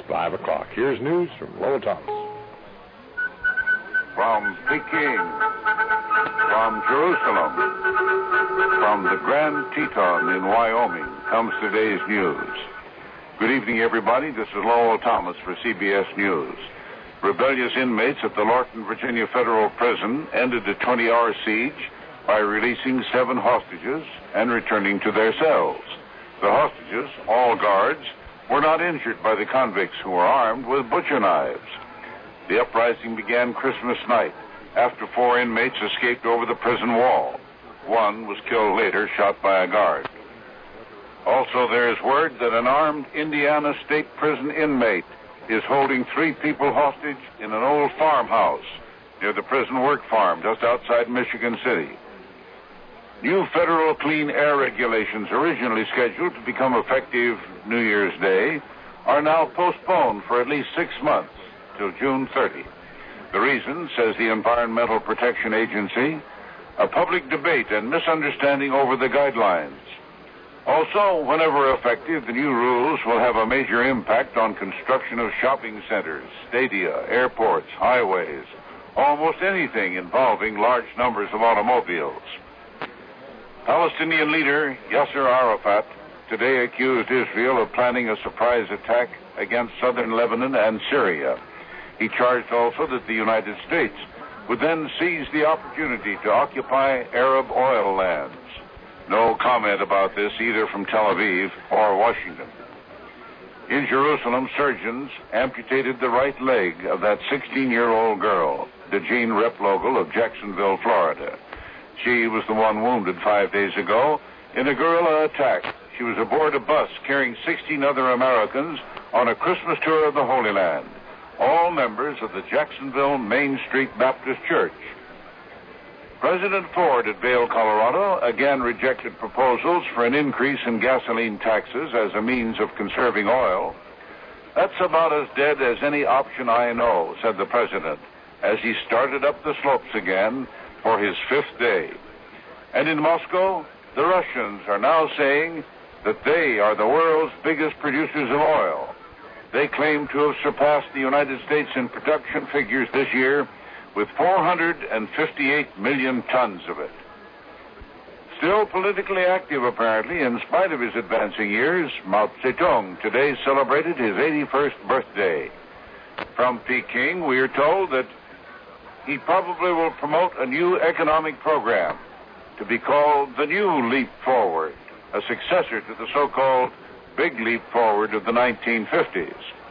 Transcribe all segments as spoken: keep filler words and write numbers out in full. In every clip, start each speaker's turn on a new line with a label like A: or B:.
A: five o'clock. Here's news from Lowell Thomas.
B: From Peking, from Jerusalem, from the Grand Teton in Wyoming comes today's news. Good evening, everybody. This is Lowell Thomas for C B S News. Rebellious inmates at the Lorton, Virginia Federal Prison ended a twenty-hour siege by releasing seven hostages and returning to their cells. The hostages, all guards, were not injured by the convicts who were armed with butcher knives. The uprising began Christmas night after four inmates escaped over the prison wall. One was killed later, shot by a guard. Also, there is word that an armed Indiana State Prison inmate is holding three people hostage in an old farmhouse near the prison work farm just outside Michigan City. New federal clean air regulations, originally scheduled to become effective New Year's Day, are now postponed for at least six months till June thirtieth. The reason, says the Environmental Protection Agency, a public debate and misunderstanding over the guidelines. Also, whenever effective, the new rules will have a major impact on construction of shopping centers, stadia, airports, highways, almost anything involving large numbers of automobiles. Palestinian leader Yasser Arafat today accused Israel of planning a surprise attack against southern Lebanon and Syria. He charged also that the United States would then seize the opportunity to occupy Arab oil lands. No comment about this either from Tel Aviv or Washington. In Jerusalem, surgeons amputated the right leg of that sixteen-year-old girl, DeJean Replogle of Jacksonville, Florida. She was the one wounded five days ago in a guerrilla attack. She was aboard a bus carrying sixteen other Americans on a Christmas tour of the Holy Land, all members of the Jacksonville Main Street Baptist Church. President Ford at Vail, Colorado, again rejected proposals for an increase in gasoline taxes as a means of conserving oil. That's about as dead as any option I know, said the president, as he started up the slopes again for his fifth day. And in Moscow, the Russians are now saying that they are the world's biggest producers of oil. They claim to have surpassed the United States in production figures this year with four hundred fifty-eight million tons of it. Still politically active, apparently, in spite of his advancing years, Mao Zedong today celebrated his eighty-first birthday. From Peking, we are told that he probably will promote a new economic program to be called the New Leap Forward, a successor to the so-called Big Leap Forward of the nineteen fifties.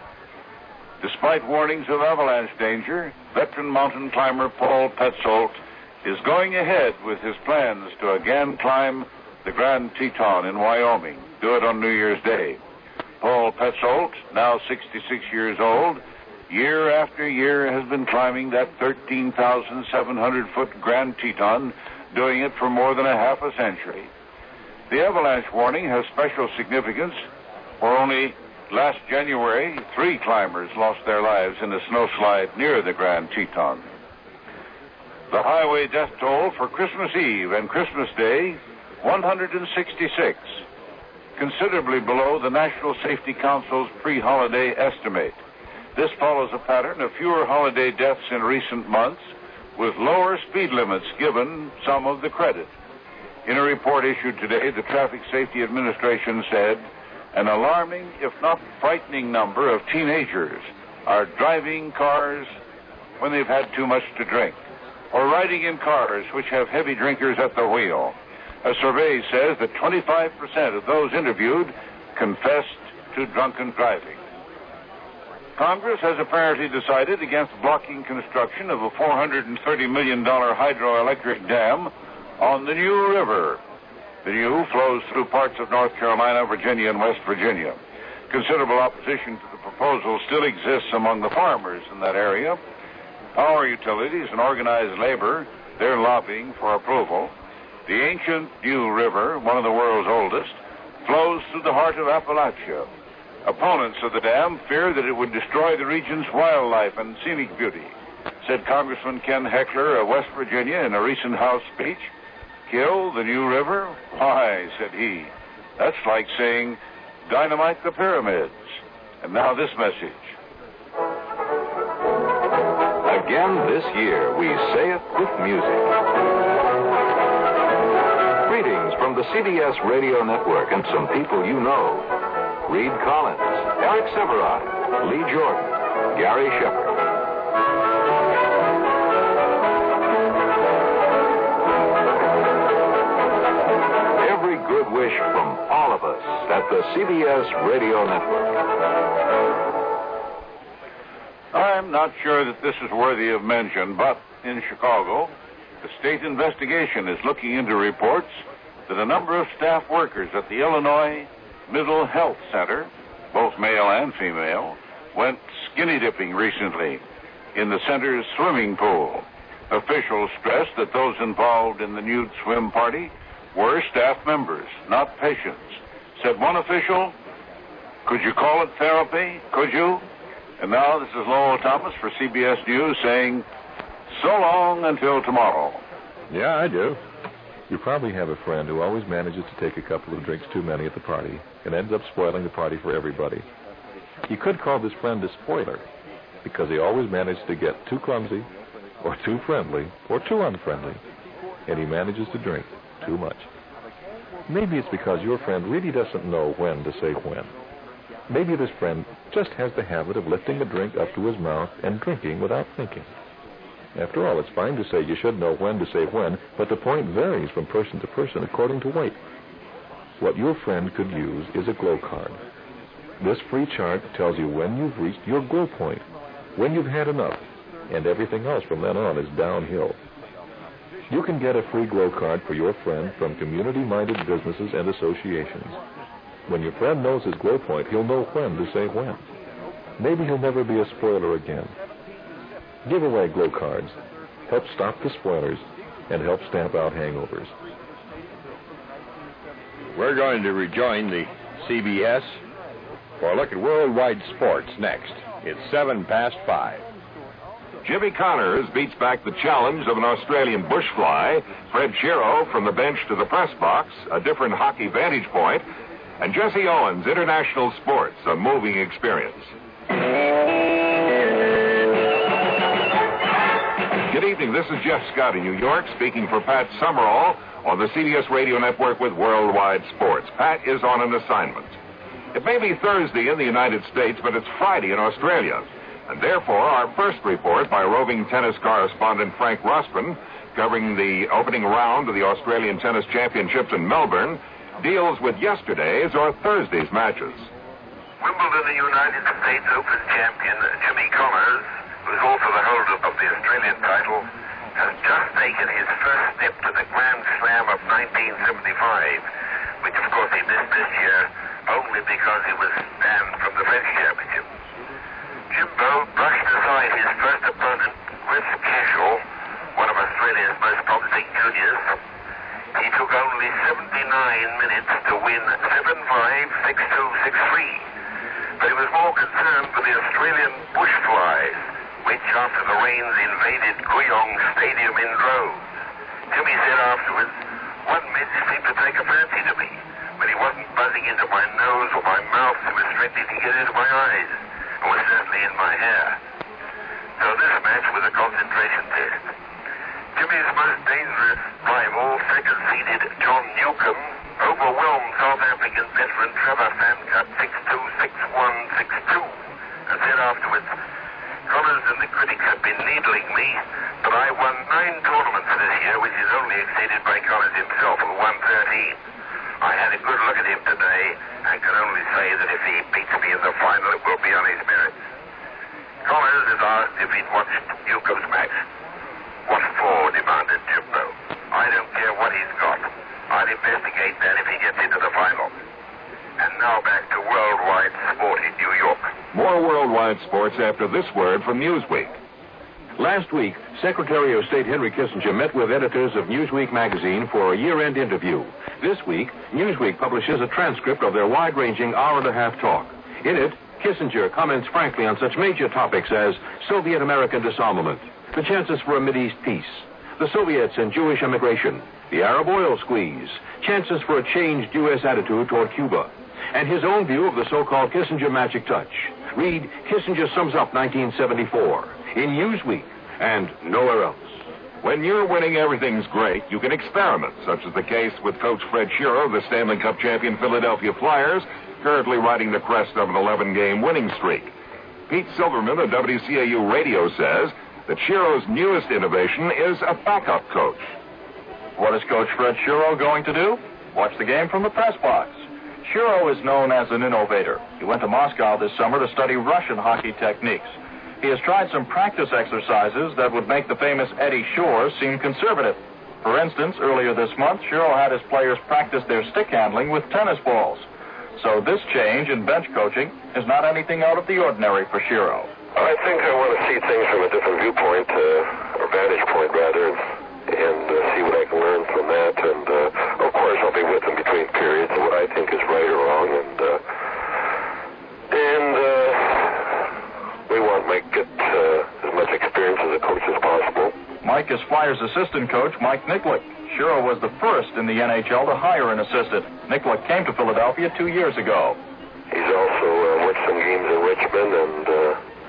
B: Despite warnings of avalanche danger, veteran mountain climber Paul Petzold is going ahead with his plans to again climb the Grand Teton in Wyoming, do it on New Year's Day. Paul Petzold, now sixty-six years old, year after year has been climbing that thirteen thousand seven hundred foot Grand Teton, doing it for more than a half a century. The avalanche warning has special significance, for only last January, three climbers lost their lives in a snowslide near the Grand Teton. The highway death toll for Christmas Eve and Christmas Day, one hundred sixty-six, considerably below the National Safety Council's pre-holiday estimate. This follows a pattern of fewer holiday deaths in recent months, with lower speed limits given some of the credit. In a report issued today, the Traffic Safety Administration said an alarming, if not frightening, number of teenagers are driving cars when they've had too much to drink, or riding in cars which have heavy drinkers at the wheel. A survey says that twenty-five percent of those interviewed confessed to drunken driving. Congress has apparently decided against blocking construction of a four hundred thirty million dollars hydroelectric dam on the New River. The New flows through parts of North Carolina, Virginia, and West Virginia. Considerable opposition to the proposal still exists among the farmers in that area. Power utilities and organized labor, they're lobbying for approval. The ancient New River, one of the world's oldest, flows through the heart of Appalachia. Opponents of the dam fear that it would destroy the region's wildlife and scenic beauty, said Congressman Ken Heckler of West Virginia in a recent House speech. Kill the New River? Why, said he, that's like saying dynamite the pyramids. And now this message.
C: Again this year, we say it with music. Greetings from the C B S Radio Network and some people you know. Reed Collins, Eric Severai, Lee Jordan, Gary Shepard. Every good wish from all of us at the C B S Radio Network.
B: I'm not sure that this is worthy of mention, but in Chicago, the state investigation is looking into reports that a number of staff workers at the Illinois Middle Health Center, both male and female, went skinny dipping recently in the center's swimming pool. Officials stressed that those involved in the nude swim party were staff members, not patients. Said one official, "Could you call it therapy? Could you?" And now this is Lowell Thomas for C B S News saying, so long until tomorrow.
A: Yeah, I do. You probably have a friend who always manages to take a couple of drinks too many at the party and ends up spoiling the party for everybody. You could call this friend a spoiler because he always manages to get too clumsy or too friendly or too unfriendly, and he manages to drink too much. Maybe it's because your friend really doesn't know when to say when. Maybe this friend just has the habit of lifting a drink up to his mouth and drinking without thinking. After all, it's fine to say you should know when to say when, but the point varies from person to person according to weight. What your friend could use is a glow card. This free chart tells you when you've reached your glow point, when you've had enough, and everything else from then on is downhill. You can get a free glow card for your friend from community-minded businesses and associations. When your friend knows his glow point, he'll know when to say when. Maybe he'll never be a spoiler again. Give away glow cards. Help stop the spoilers and help stamp out hangovers. We're going to rejoin the C B S for a look at worldwide sports next. It's seven past five.
C: Jimmy Connors beats back the challenge of an Australian bush fly. Fred Shiro from the bench to the press box, a different hockey vantage point. And Jesse Owens, International Sports, a moving experience. Good evening. This is Jeff Scott in New York, speaking for Pat Summerall on the C B S Radio Network with Worldwide Sports. Pat is on an assignment. It may be Thursday in the United States, but it's Friday in Australia. And therefore, our first report by roving tennis correspondent Frank Rossman, covering the opening round of the Australian Tennis Championships in Melbourne, deals with yesterday's or Thursday's matches.
D: Wimbledon, the United States Open champion Jimmy Connors, who's also the holder of the Australian title, has just taken his first step to the Grand Slam of nineteen seventy-five, which of course he missed this year only because he was banned from the French Championship. Jimbo brushed aside his first opponent, Chris Cashel, one of Australia's most promising juniors. He took only seventy-nine minutes to win seven five, six two, six three. But he was more concerned with the Australian bush flies, which after the rains invaded Kooyong Stadium in droves. Jimmy said afterwards, one midge seemed to take a fancy to me. When he wasn't buzzing into my nose or my mouth, he was threatening to get into my eyes, and was certainly in my hair. So this match was a concentration test. Jimmy's most dangerous rival, second-seeded John Newcomb, overwhelmed South African veteran Trevor Fancutt six two, six one, six two, and said afterwards, Connors and the critics have been needling me, but I won nine tournaments this year, which is only exceeded by Connors himself, who won thirteen. I had a good look at him today, and can only say that if he beats me in the final, it will be on his merits. Connors has asked if he'd watched Newcomb's match. What for? Demanded Jimbo. I don't care what he's got. I'll investigate that if he gets into the final. And now back to Worldwide Sport in New York.
C: More Worldwide Sports after this word from Newsweek.
E: Last week, Secretary of State Henry Kissinger met with editors of Newsweek magazine for a year-end interview. This week, Newsweek publishes a transcript of their wide-ranging hour-and-a-half talk. In it, Kissinger comments frankly on such major topics as Soviet-American disarmament, the chances for a Mideast peace, the Soviets and Jewish immigration, the Arab oil squeeze, chances for a changed U S attitude toward Cuba, and his own view of the so-called Kissinger magic touch, read Kissinger sums up nineteen seventy-four in Newsweek and nowhere else.
C: When you're winning, everything's great. You can experiment, such as the case with Coach Fred Shero of the Stanley Cup champion Philadelphia Flyers, currently riding the crest of an eleven-game winning streak. Pete Silverman of W C A U Radio says that Shero's newest innovation is a backup coach.
F: What is Coach Fred Shero going to do? Watch the game from the press box. Shero is known as an innovator. He went to Moscow this summer to study Russian hockey techniques. He has tried some practice exercises that would make the famous Eddie Shore seem conservative. For instance, earlier this month, Shero had his players practice their stick handling with tennis balls. So this change in bench coaching is not anything out of the ordinary for Shero.
G: I think I want to see things from a different viewpoint, uh, or vantage point rather, and uh, see what I can learn from that. And uh, of course, I'll be with them between periods of what I think is right or wrong. And uh, and uh, we want Mike get uh, as much experience as a coach as possible.
F: Mike is Flyers assistant coach Mike Nikolic. Shero was the first in the N H L to hire an assistant. Nikolic came to Philadelphia two years ago.
G: He's also uh, watched some games in Richmond, and uh,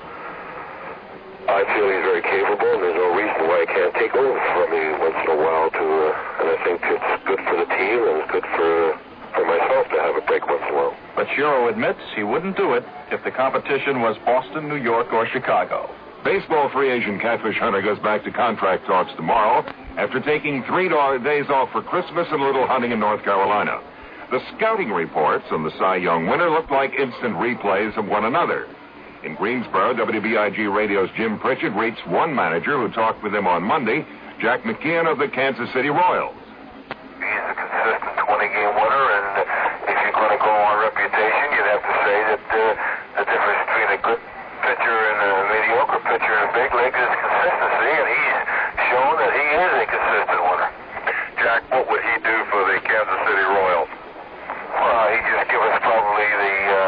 G: I feel he's very capable, and there's no reason why he can't take over from me once in a while. To, uh, and I think it's good for the team, and it's good for for myself to have a break once in a while.
F: But Shero admits he wouldn't do it if the competition was Boston, New York, or Chicago.
C: Baseball free agent Catfish Hunter goes back to contract talks tomorrow after taking three days off for Christmas and a little hunting in North Carolina. The scouting reports on the Cy Young winner look like instant replays of one another. In Greensboro, W B I G Radio's Jim Pritchett reached one manager who talked with him on Monday, Jack McKeon of the Kansas City Royals.
D: He's a consistent twenty-game winner, and uh, if you're going to go on reputation, you'd have to say that uh, the difference between a good pitcher and a mediocre pitcher in a big league is consistency, and he's shown that he is a consistent winner.
G: Jack, what would he do for the Kansas City Royals?
D: Well, he just give us probably the uh,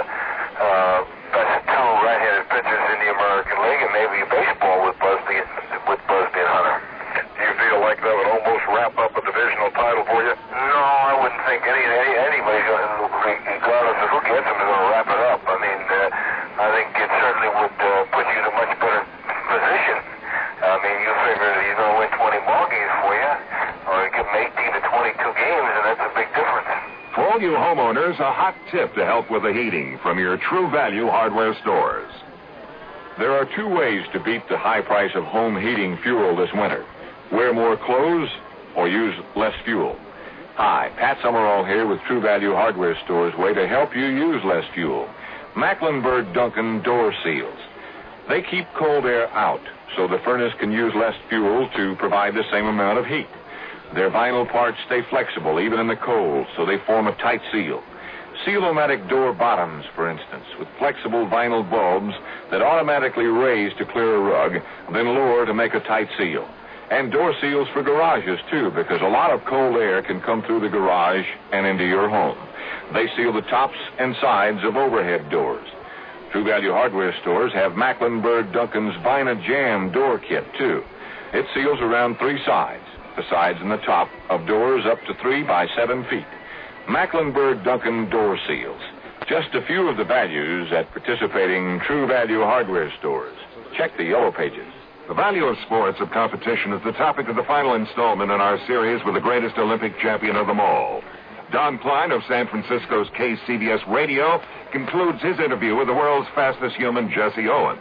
D: uh, best two right-handed pitchers in the American League, and maybe baseball with Busby, with Busby and Hunter.
G: Do you feel like that would almost wrap up a divisional title for you?
D: No, I wouldn't think any, any anybody, regardless of who gets him, is going to wrap it up. I mean, uh, I think it certainly would uh, put you in a much better position. I mean, you figure that he's going to win twenty ball games for you, or give him eighteen to twenty-two games, and that's a big difference.
C: For all you homeowners, a hot tip to help with the heating from your True Value hardware stores.
E: There are two ways to beat the high price of home heating fuel this winter. Wear more clothes or use less fuel. Hi, Pat Summerall here with True Value Hardware Store's way to help you use less fuel. Mecklenburg Duncan door seals. They keep cold air out so the furnace can use less fuel to provide the same amount of heat. Their vinyl parts stay flexible even in the cold, so they form a tight seal. Seal-o-matic door bottoms, for instance, with flexible vinyl bulbs that automatically raise to clear a rug, then lower to make a tight seal. And door seals for garages, too, because a lot of cold air can come through the garage and into your home. They seal the tops and sides of overhead doors. True Value hardware stores have Mecklenburg Duncan's Vina Jam door kit, too. It seals around three sides, the sides and the top of doors up to three by seven feet. Mecklenburg Duncan door seals. Just a few of the values at participating True Value hardware stores. Check the yellow pages.
C: The value of sports of competition is the topic of the final installment in our series with the greatest Olympic champion of them all. Don Klein of San Francisco's K C B S Radio concludes his interview with the world's fastest human, Jesse Owens.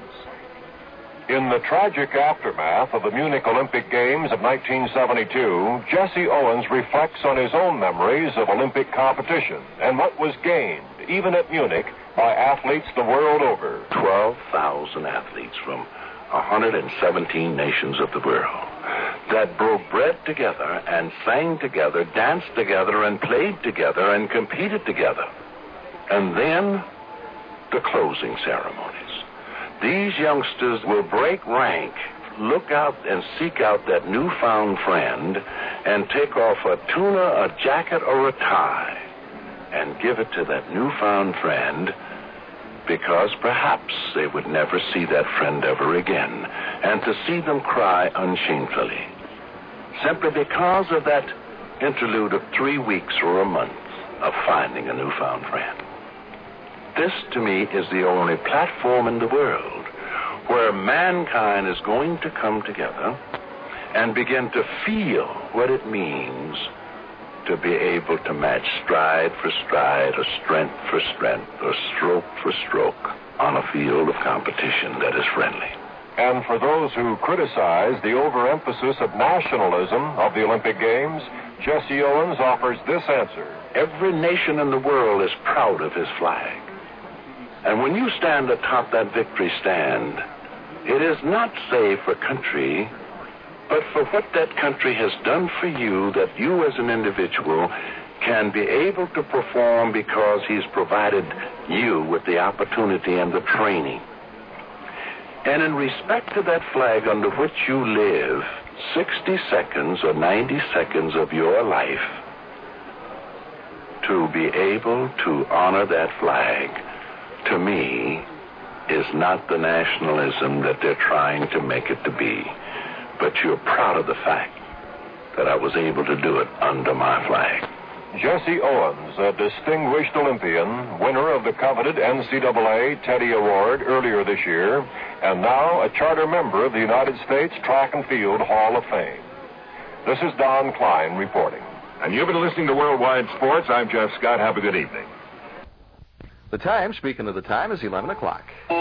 H: In the tragic aftermath of the Munich Olympic Games of nineteen seventy-two, Jesse Owens reflects on his own memories of Olympic competition and what was gained, even at Munich, by athletes the world over.
I: twelve thousand athletes from one hundred seventeen nations of the world that broke bread together and sang together, danced together and played together and competed together. And then the closing ceremonies. These youngsters will break rank, look out and seek out that newfound friend and take off a tuna, a jacket, or a tie and give it to that newfound friend, because perhaps they would never see that friend ever again, and to see them cry unshamefully, simply because of that interlude of three weeks or a month of finding a newfound friend. this, to me, is the only platform in the world where mankind is going to come together and begin to feel what it means to be able to match stride for stride or strength for strength or stroke for stroke on a field of competition that is friendly.
H: And for those who criticize the overemphasis of nationalism of the Olympic Games, Jesse Owens offers this answer.
I: Every nation in the world is proud of his flag. And when you stand atop that victory stand, it is not, say, for country, but for what that country has done for you, that you as an individual can be able to perform because he's provided you with the opportunity and the training. And in respect to that flag under which you live, sixty seconds or ninety seconds of your life, to be able to honor that flag, to me, is not the nationalism that they're trying to make it to be. But you're proud of the fact that I was able to do it under my flag.
H: Jesse Owens, a distinguished Olympian, winner of the coveted N C double A Teddy Award earlier this year, and now a charter member of the United States Track and Field Hall of Fame. This is Don Klein reporting.
C: And you've been listening to Worldwide Sports. I'm Jeff Scott. Have a good evening.
A: The time, speaking of the time, is eleven o'clock.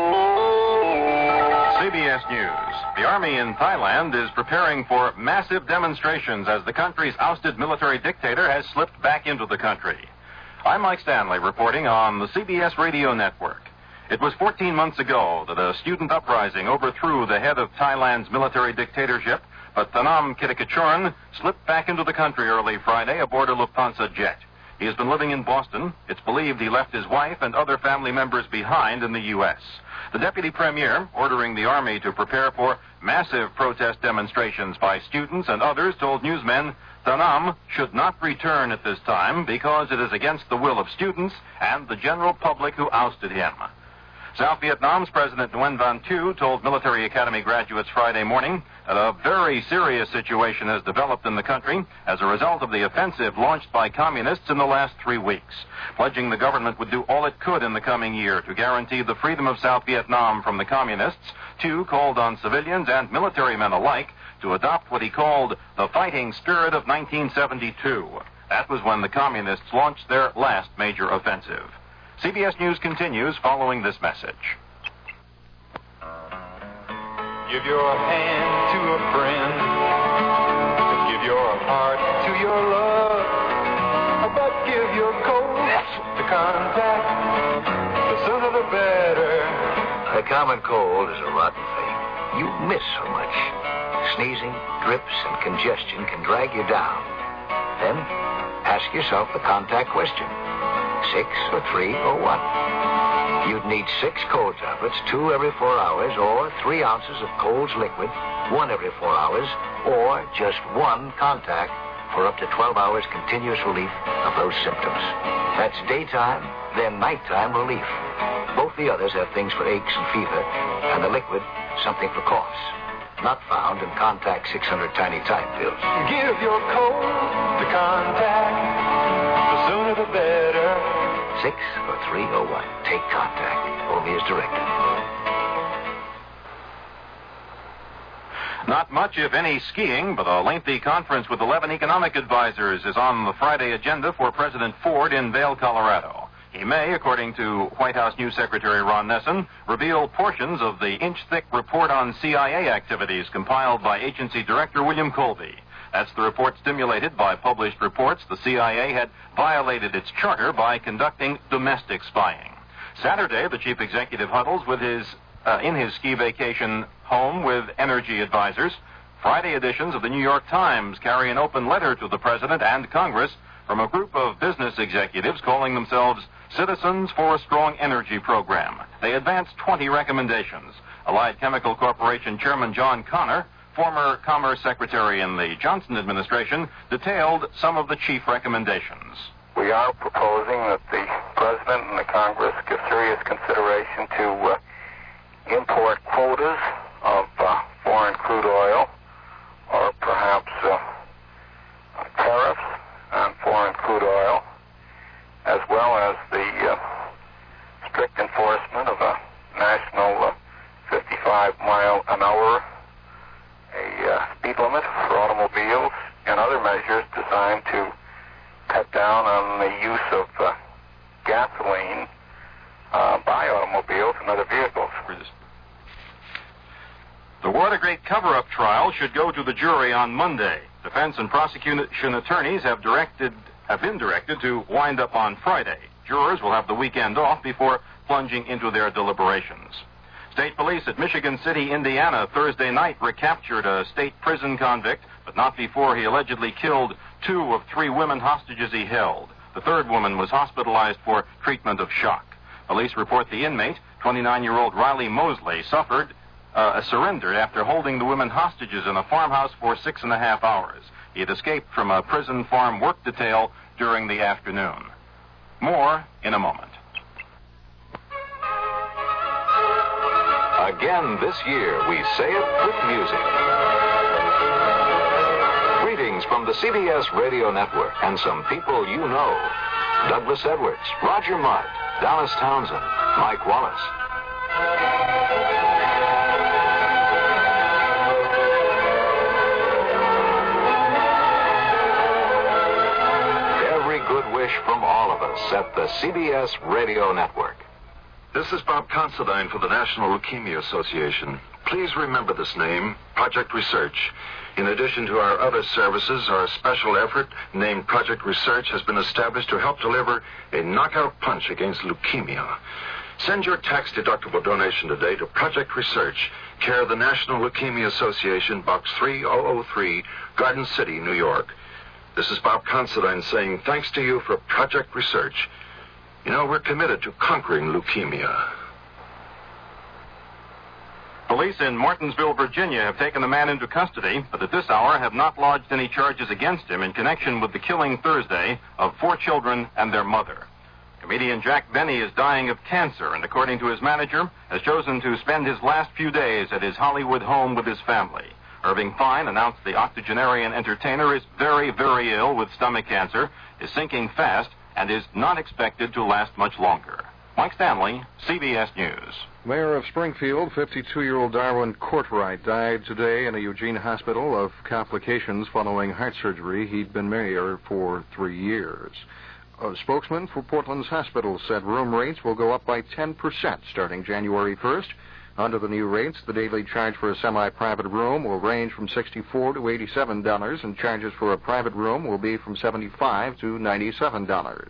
E: C B S News. The Army in Thailand is preparing for massive demonstrations as the country's ousted military dictator has slipped back into the country. I'm Mike Stanley reporting on the C B S Radio Network. It was fourteen months ago that a student uprising overthrew the head of Thailand's military dictatorship, but Thanam Kitikachoren slipped back into the country early Friday aboard a Lufthansa jet. He has been living in Boston. It's believed he left his wife and other family members behind in the U S The deputy premier, ordering the Army to prepare for massive protest demonstrations by students and others, told newsmen Thanam should not return at this time because it is against the will of students and the general public who ousted him. South Vietnam's President Nguyen Van Thieu told military academy graduates Friday morning that a very serious situation has developed in the country as a result of the offensive launched by communists in the last three weeks, pledging the government would do all it could in the coming year to guarantee the freedom of South Vietnam from the communists. Thieu called on civilians and military men alike to adopt what he called the fighting spirit of nineteen seventy-two. That was when the communists launched their last major offensive. C B S News continues following this message.
J: Give your hand to a friend, give your heart to your love, but give your coat to contact, the sooner the better.
K: A common cold is a rotten thing. You miss so much. Sneezing, drips, and congestion can drag you down. Then ask yourself the contact question. Six or three or one. You'd need six cold tablets, two every four hours, or three ounces of Cold's liquid, one every four hours, or just one contact for up to twelve hours continuous relief of those symptoms. That's daytime, then nighttime relief. Both the others have things for aches and fever, and the liquid, something for coughs. Not found in Contact six hundred Tiny Time pills.
J: Give your cold to Contact, the sooner the better.
K: Six or three or one. Take Contact, only as directed.
E: Not much, if any, skiing, but a lengthy conference with eleven economic advisors is on the Friday agenda for President Ford in Vail, Colorado. He may, according to White House News Secretary Ron Nessen, reveal portions of the inch-thick report on C I A activities compiled by Agency Director William Colby. That's the report stimulated by published reports the C I A had violated its charter by conducting domestic spying. Saturday, the chief executive huddles with his uh, in his ski vacation home with energy advisors. Friday editions of the New York Times carry an open letter to the president and Congress from a group of business executives calling themselves Citizens for a Strong Energy Program. They advance twenty recommendations. Allied Chemical Corporation Chairman John Connor, former Commerce Secretary in the Johnson administration, detailed some of the chief recommendations.
G: We are proposing that the President and the Congress give serious consideration to uh, import quotas of uh, foreign crude oil, or perhaps uh, tariffs on foreign crude oil, as well as the uh, strict
L: enforcement of a national uh, fifty-five mile an hour, a uh, speed limit for automobiles, and other measures designed to cut down on the use of uh, gasoline uh, by automobiles and other vehicles.
E: The Watergate cover-up trial should go to the jury on Monday. Defense and prosecution attorneys have directed, have been directed to wind up on Friday. Jurors will have the weekend off before plunging into their deliberations. State police at Michigan City, Indiana, Thursday night recaptured a state prison convict, but not before he allegedly killed two of three women hostages he held. The third woman was hospitalized for treatment of shock. Police report the inmate, twenty-nine-year-old Riley Mosley, suffered uh, surrendered after holding the women hostages in a farmhouse for six and a half hours. He had escaped from a prison farm work detail during the afternoon. More in a moment.
C: Again this year, we say it with music. Greetings from the C B S Radio Network and some people you know. Douglas Edwards, Roger Mudd, Dallas Townsend, Mike Wallace. Every good wish from all of us at the C B S Radio Network.
M: This is Bob Considine for the National Leukemia Association. Please remember this name, Project Research. In addition to our other services, our special effort named Project Research has been established to help deliver a knockout punch against leukemia. Send your tax-deductible donation today to Project Research, care of the National Leukemia Association, Box three thousand three, Garden City, New York. This is Bob Considine saying thanks to you for Project Research. You know, we're committed to conquering leukemia.
E: Police in Martinsville, Virginia have taken the man into custody, but at this hour have not lodged any charges against him in connection with the killing Thursday of four children and their mother. Comedian Jack Benny is dying of cancer and, according to his manager, has chosen to spend his last few days at his Hollywood home with his family. Irving Fine announced the octogenarian entertainer is very, very ill with stomach cancer, is sinking fast, and is not expected to last much longer. Mike Stanley, C B S News.
N: Mayor of Springfield, fifty-two-year-old Darwin Courtwright, died today in a Eugene hospital of complications following heart surgery. He'd been mayor for three years. A spokesman for Portland's hospital said room rates will go up by ten percent starting January first. Under the new rates, the daily charge for a semi-private room will range from sixty-four dollars to eighty-seven dollars, and charges for a private room will be from seventy-five dollars to ninety-seven dollars.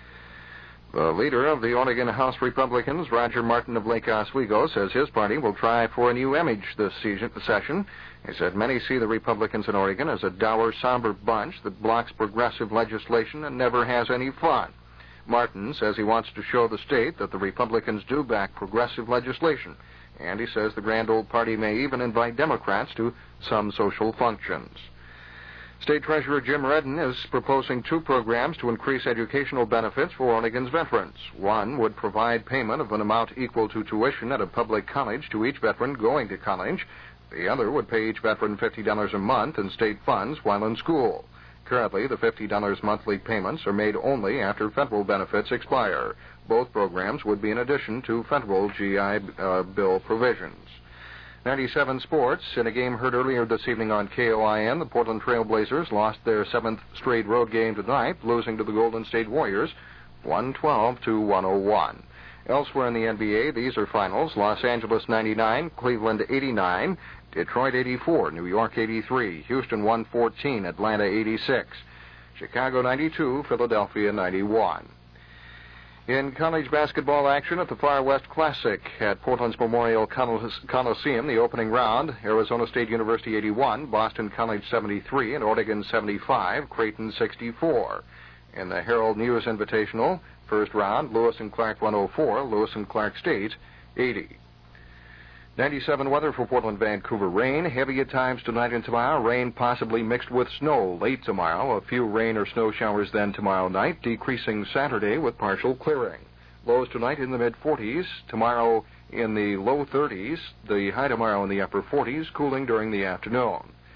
N: The leader of the Oregon House Republicans, Roger Martin of Lake Oswego, says his party will try for a new image this season, session. He said many see the Republicans in Oregon as a dour, somber bunch that blocks progressive legislation and never has any fun. Martin says he wants to show the state that the Republicans do back progressive legislation, and he says the grand old party may even invite Democrats to some social functions. State Treasurer Jim Redden is proposing two programs to increase educational benefits for Oregon's veterans. One would provide payment of an amount equal to tuition at a public college to each veteran going to college. The other would pay each veteran fifty dollars a month in state funds while in school. Currently, the fifty dollars monthly payments are made only after federal benefits expire. Both programs would be in addition to federal G I uh, Bill provisions. ninety-seven Sports. In a game heard earlier this evening on K O I N, the Portland Trail Blazers lost their seventh straight road game tonight, losing to the Golden State Warriors one twelve to one oh one. Elsewhere in the N B A, these are finals. Los Angeles ninety-nine, Cleveland eighty-nine, Detroit eighty-four, New York eighty-three, Houston one fourteen, Atlanta eighty-six, Chicago ninety-two, Philadelphia ninety-one. In college basketball action at the Far West Classic at Portland's Memorial Coliseum, the opening round, Arizona State University eighty-one, Boston College seventy-three, and Oregon seventy-five, Creighton sixty-four. In the Herald News Invitational, first round, Lewis and Clark one oh four, Lewis and Clark State eighty. ninety-seven weather for Portland, Vancouver. Rain, heavy at times tonight and tomorrow. Rain possibly mixed with snow late tomorrow. A few rain or snow showers then tomorrow night, decreasing Saturday with partial clearing. Lows tonight in the mid forties. Tomorrow in the low thirties. The high tomorrow in the upper forties, cooling during the afternoon.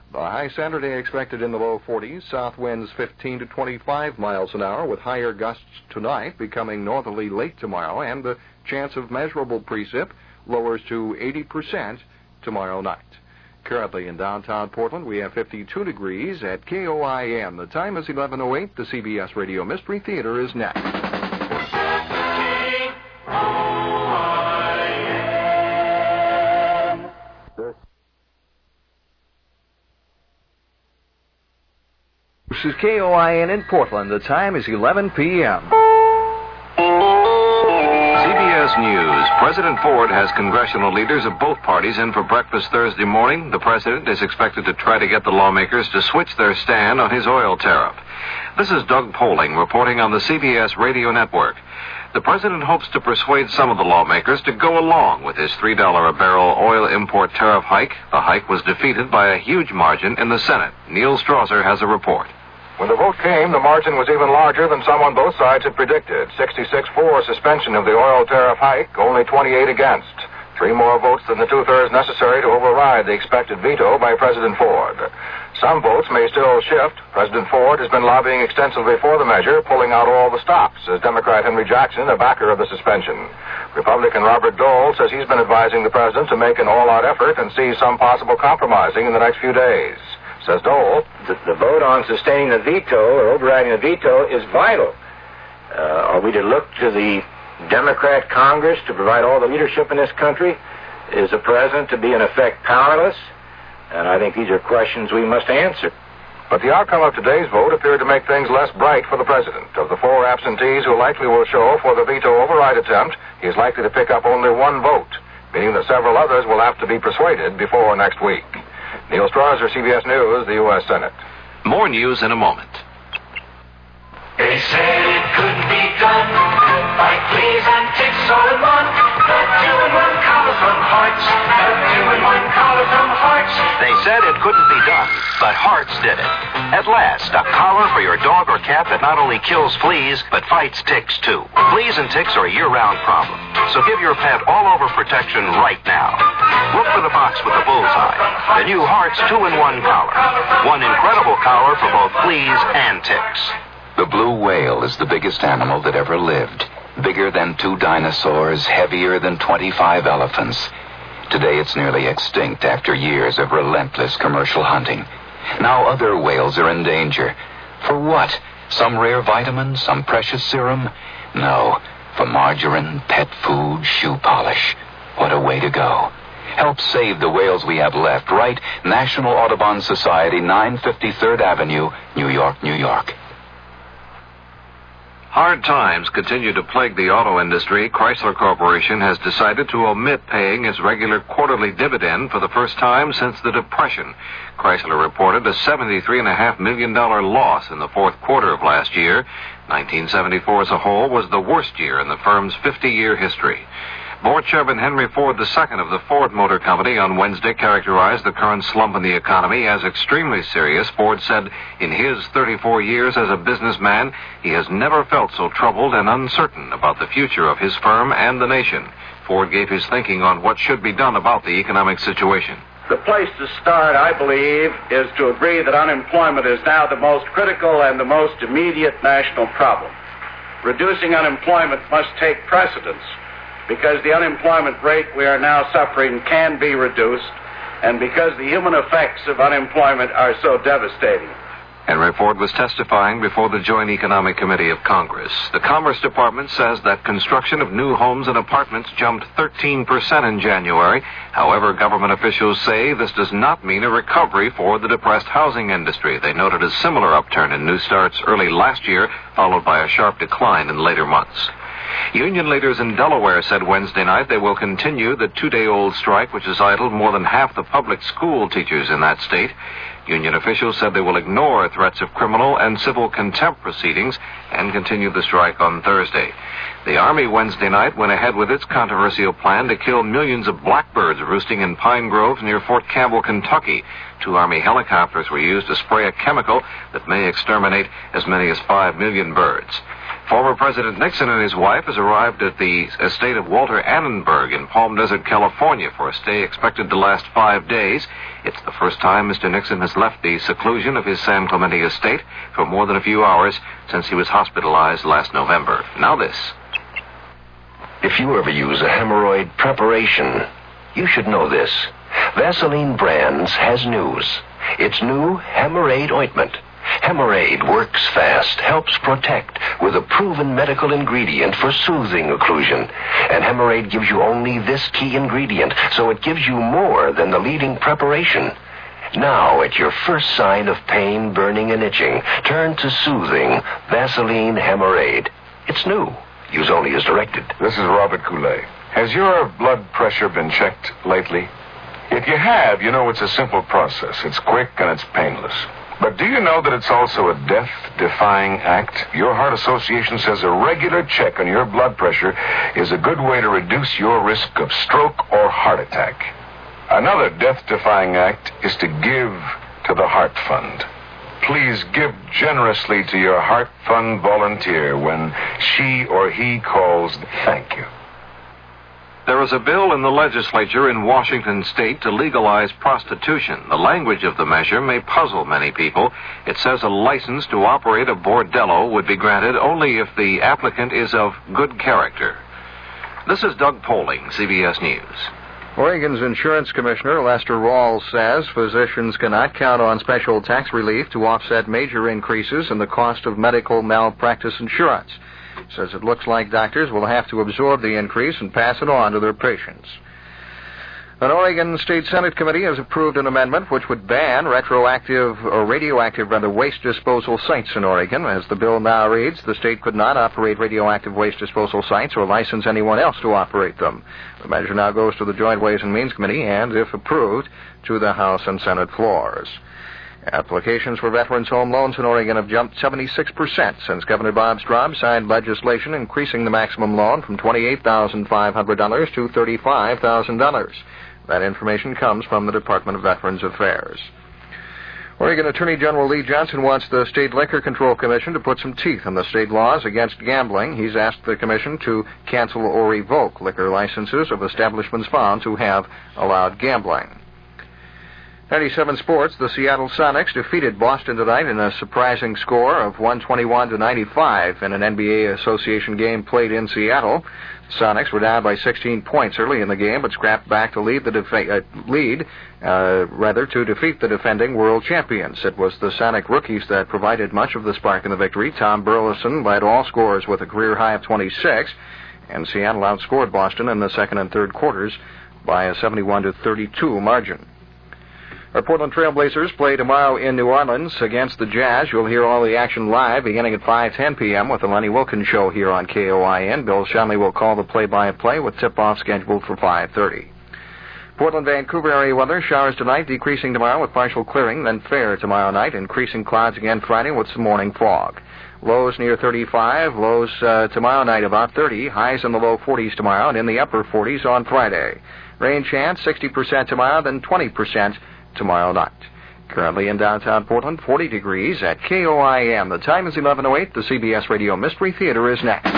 N: The high Saturday expected in the low forties, south winds fifteen to twenty-five miles an hour, with higher gusts tonight becoming northerly late tomorrow, and the chance of measurable precip lowers to eighty percent tomorrow night. Currently in downtown Portland, we have fifty-two degrees at K O I N. The time is eleven oh eight. The C B S Radio Mystery Theater is next.
O: This is K O I N in Portland. The time is eleven p.m.
E: C B S News. President Ford has congressional leaders of both parties in for breakfast Thursday morning. The president is expected to try to get the lawmakers to switch their stand on his oil tariff. This is Doug Poling reporting on the C B S Radio Network. The president hopes to persuade some of the lawmakers to go along with his three dollars a barrel oil import tariff hike. The hike was defeated by a huge margin in the Senate. Neil Strasser has a report.
C: When the vote came, the margin was even larger than some on both sides had predicted. sixty-six for suspension of the oil tariff hike, only twenty-eight against. Three more votes than the two-thirds necessary to override the expected veto by President Ford. Some votes may still shift. President Ford has been lobbying extensively for the measure, pulling out all the stops, says Democrat Henry Jackson, a backer of the suspension. Republican Robert Dole says he's been advising the president to make an all-out effort and see some possible compromising in the next few days. Says Dole,
P: the, the vote on sustaining the veto or overriding the veto is vital. Uh, are we to look to the Democrat Congress to provide all the leadership in this country? Is the president to be, in effect, powerless? And I think these are questions we must answer.
C: But the outcome of today's vote appeared to make things less bright for the president. Of the four absentees who likely will show for the veto override attempt, he is likely to pick up only one vote, meaning that several others will have to be persuaded before next week. Neil Strasser, C B S News, the U S Senate.
E: More news in a moment.
J: They said it couldn't be done. Like fleas and ticks all in one. The two-in-one collar from Hearts. The two-in-one collar from Hearts.
Q: They said it couldn't be done, but Hearts did it. At last, a collar for your dog or cat that not only kills fleas, but fights ticks too. Fleas and ticks are a year-round problem, so give your pet all-over protection right now. Look for the box with the bullseye. The new Hearts two-in-one collar. One incredible collar for both fleas and ticks.
R: The blue whale is the biggest animal that ever lived. Bigger than two dinosaurs, heavier than twenty-five elephants. Today it's nearly extinct after years of relentless commercial hunting. Now other whales are in danger. For what? Some rare vitamin, some precious serum? No, for margarine, pet food, shoe polish. What a way to go. Help save the whales we have left. Write National Audubon Society, nine fifty-third Avenue, New York, New York.
E: Hard times continue to plague the auto industry. Chrysler Corporation has decided to omit paying its regular quarterly dividend for the first time since the Depression. Chrysler reported a seventy-three point five million dollars loss in the fourth quarter of last year. nineteen seventy-four as a whole was the worst year in the firm's fifty-year history. Board Chairman Henry Ford the Second of the Ford Motor Company on Wednesday characterized the current slump in the economy as extremely serious. Ford said in his thirty-four years as a businessman, he has never felt so troubled and uncertain about the future of his firm and the nation. Ford gave his thinking on what should be done about the economic situation.
S: The place to start, I believe, is to agree that unemployment is now the most critical and the most immediate national problem. Reducing unemployment must take precedence, because the unemployment rate we are now suffering can be reduced, and because the human effects of unemployment are so devastating.
E: Henry Ford was testifying before the Joint Economic Committee of Congress. The Commerce Department says that construction of new homes and apartments jumped thirteen percent in January. However, government officials say this does not mean a recovery for the depressed housing industry. They noted a similar upturn in new starts early last year, followed by a sharp decline in later months. Union leaders in Delaware said Wednesday night they will continue the two-day-old strike which has idled more than half the public school teachers in that state. Union officials said they will ignore threats of criminal and civil contempt proceedings and continue the strike on Thursday. The Army Wednesday night went ahead with its controversial plan to kill millions of blackbirds roosting in pine groves near Fort Campbell, Kentucky. Two Army helicopters were used to spray a chemical that may exterminate as many as five million birds.
Q: Former President Nixon and his wife has arrived at the estate of Walter Annenberg in Palm Desert, California, for a stay expected to last five days. It's the first time Mister Nixon has left the seclusion of his San Clemente estate for more than a few hours since he was hospitalized last November. Now this.
T: If you ever use a hemorrhoid preparation, you should know this. Vaseline Brands has news. It's new Hemorrhoid ointment. Hemorrhoid works fast, helps protect with a proven medical ingredient for soothing occlusion. And Hemorrhoid gives you only this key ingredient, so it gives you more than the leading preparation. Now, at your first sign of pain, burning, and itching, turn to soothing Vaseline Hemorrhoid. It's new. Use only as directed.
C: This is Robert Goulet. Has your blood pressure been checked lately? If you have, you know it's a simple process. It's quick and it's painless. But do you know that it's also a death-defying act? Your Heart Association says a regular check on your blood pressure is a good way to reduce your risk of stroke or heart attack. Another death-defying act is to give to the Heart Fund. Please give generously to your Heart Fund volunteer when she or he calls. Thank you.
Q: There is a bill in the legislature in Washington state to legalize prostitution. The language of the measure may puzzle many people. It says a license to operate a bordello would be granted only if the applicant is of good character. This is Doug Poling, C B S News.
N: Oregon's insurance commissioner, Lester Rawls, says physicians cannot count on special tax relief to offset major increases in the cost of medical malpractice insurance. He says it looks like doctors will have to absorb the increase and pass it on to their patients. An Oregon State Senate committee has approved an amendment which would ban retroactive or radioactive rather waste disposal sites in Oregon. As the bill now reads, the state could not operate radioactive waste disposal sites or license anyone else to operate them. The measure now goes to the Joint Ways and Means Committee and, if approved, to the House and Senate floors. Applications for veterans' home loans in Oregon have jumped seventy-six percent since Governor Bob Straub signed legislation increasing the maximum loan from twenty-eight thousand five hundred dollars to thirty-five thousand dollars. That information comes from the Department of Veterans Affairs. Oregon Attorney General Lee Johnson wants the State Liquor Control Commission to put some teeth in the state laws against gambling. He's asked the commission to cancel or revoke liquor licenses of establishments found to have allowed gambling. ninety-seven Sports, the Seattle Sonics defeated Boston tonight in a surprising score of one twenty-one to ninety-five in an N B A Association game played in Seattle. The Sonics were down by sixteen points early in the game, but scrapped back to lead the def- uh, lead, uh, rather to defeat the defending world champions. It was the Sonic rookies that provided much of the spark in the victory. Tom Burleson led all scorers with a career high of twenty-six, and Seattle outscored Boston in the second and third quarters by a seventy-one to thirty-two margin. Our Portland Trailblazers play tomorrow in New Orleans against the Jazz. You'll hear all the action live beginning at five ten p.m. with the Lenny Wilkins Show here on K O I N. Bill Shanley will call the play-by-play with tip-off scheduled for five thirty. Portland, Vancouver area weather. Showers tonight, decreasing tomorrow with partial clearing, then fair tomorrow night, increasing clouds again Friday with some morning fog. Lows near thirty-five, lows uh, tomorrow night about thirty, highs in the low forties tomorrow and in the upper forties on Friday. Rain chance sixty percent tomorrow, then twenty percent tomorrow night. Currently in downtown Portland, forty degrees at K O I M. The time is eleven oh eight. The C B S Radio Mystery Theater is next.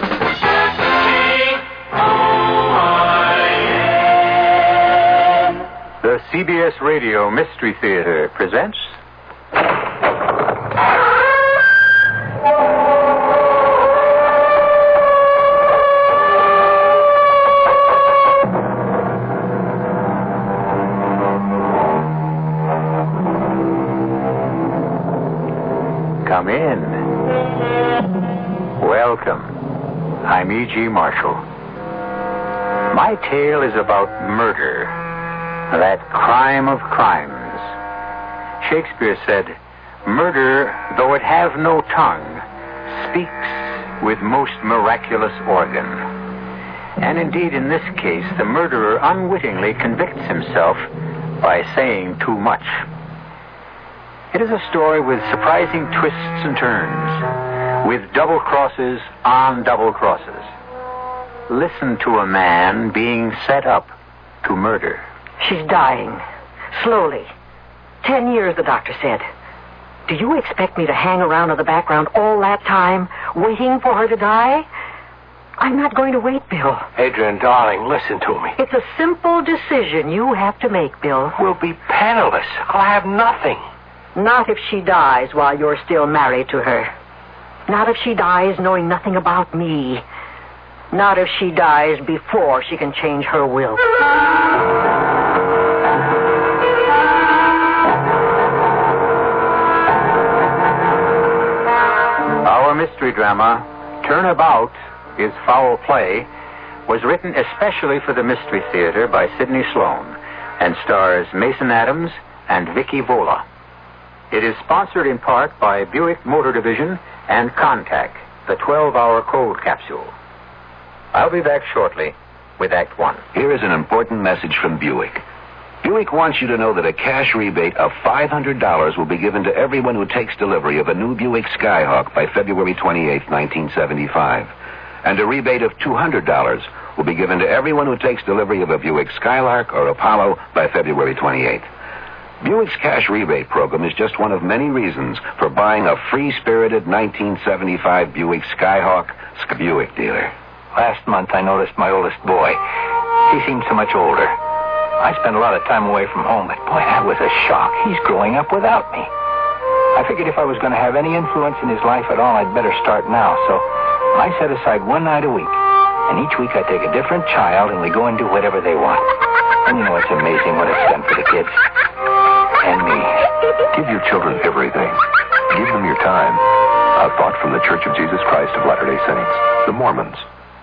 U: The C B S Radio Mystery Theater presents... Come in. Welcome. I'm E G. Marshall. My tale is about murder, that crime of crimes. Shakespeare said, "Murder, though it have no tongue, speaks with most miraculous organ." And indeed, in this case, the murderer unwittingly convicts himself by saying too much. It is a story with surprising twists and turns, with double crosses on double crosses. Listen to a man being set up to murder.
V: She's dying. Slowly. Ten years, the doctor said.
B: Do you expect me to hang around in the background all that time, waiting for her to die? I'm not going to wait, Bill.
T: Adrian, darling, listen to me.
B: It's a simple decision you have to make, Bill.
T: We'll be penniless. I'll have nothing.
B: Not if she dies while you're still married to her. Not if she dies knowing nothing about me. Not if she dies before she can change her will.
U: Our mystery drama, Turnabout is Foul Play, was written especially for the Mystery Theater by Sidney Sloan and stars Mason Adams and Vicky Vola. It is sponsored in part by Buick Motor Division and Contac, the twelve-hour cold capsule. I'll be back shortly with Act One.
T: Here is an important message from Buick. Buick wants you to know that a cash rebate of five hundred dollars will be given to everyone who takes delivery of a new Buick Skyhawk by February twenty-eighth, nineteen seventy-five. And a rebate of two hundred dollars will be given to everyone who takes delivery of a Buick Skylark or Apollo by February twenty-eighth. Buick's cash rebate program is just one of many reasons for buying a free-spirited nineteen seventy-five Buick Skyhawk Buick dealer.
K: Last month I noticed my oldest boy. He seemed so much older. I spent a lot of time away from home, but boy, that was a shock. He's growing up without me. I figured if I was going to have any influence in his life at all, I'd better start now. So I set aside one night a week, and each week I take a different child, and we go and do whatever they want. And you know, it's amazing what it's done for the kids. And me.
H: Give your children everything. Give them your time. A thought from the Church of Jesus Christ of Latter-day Saints, the Mormons.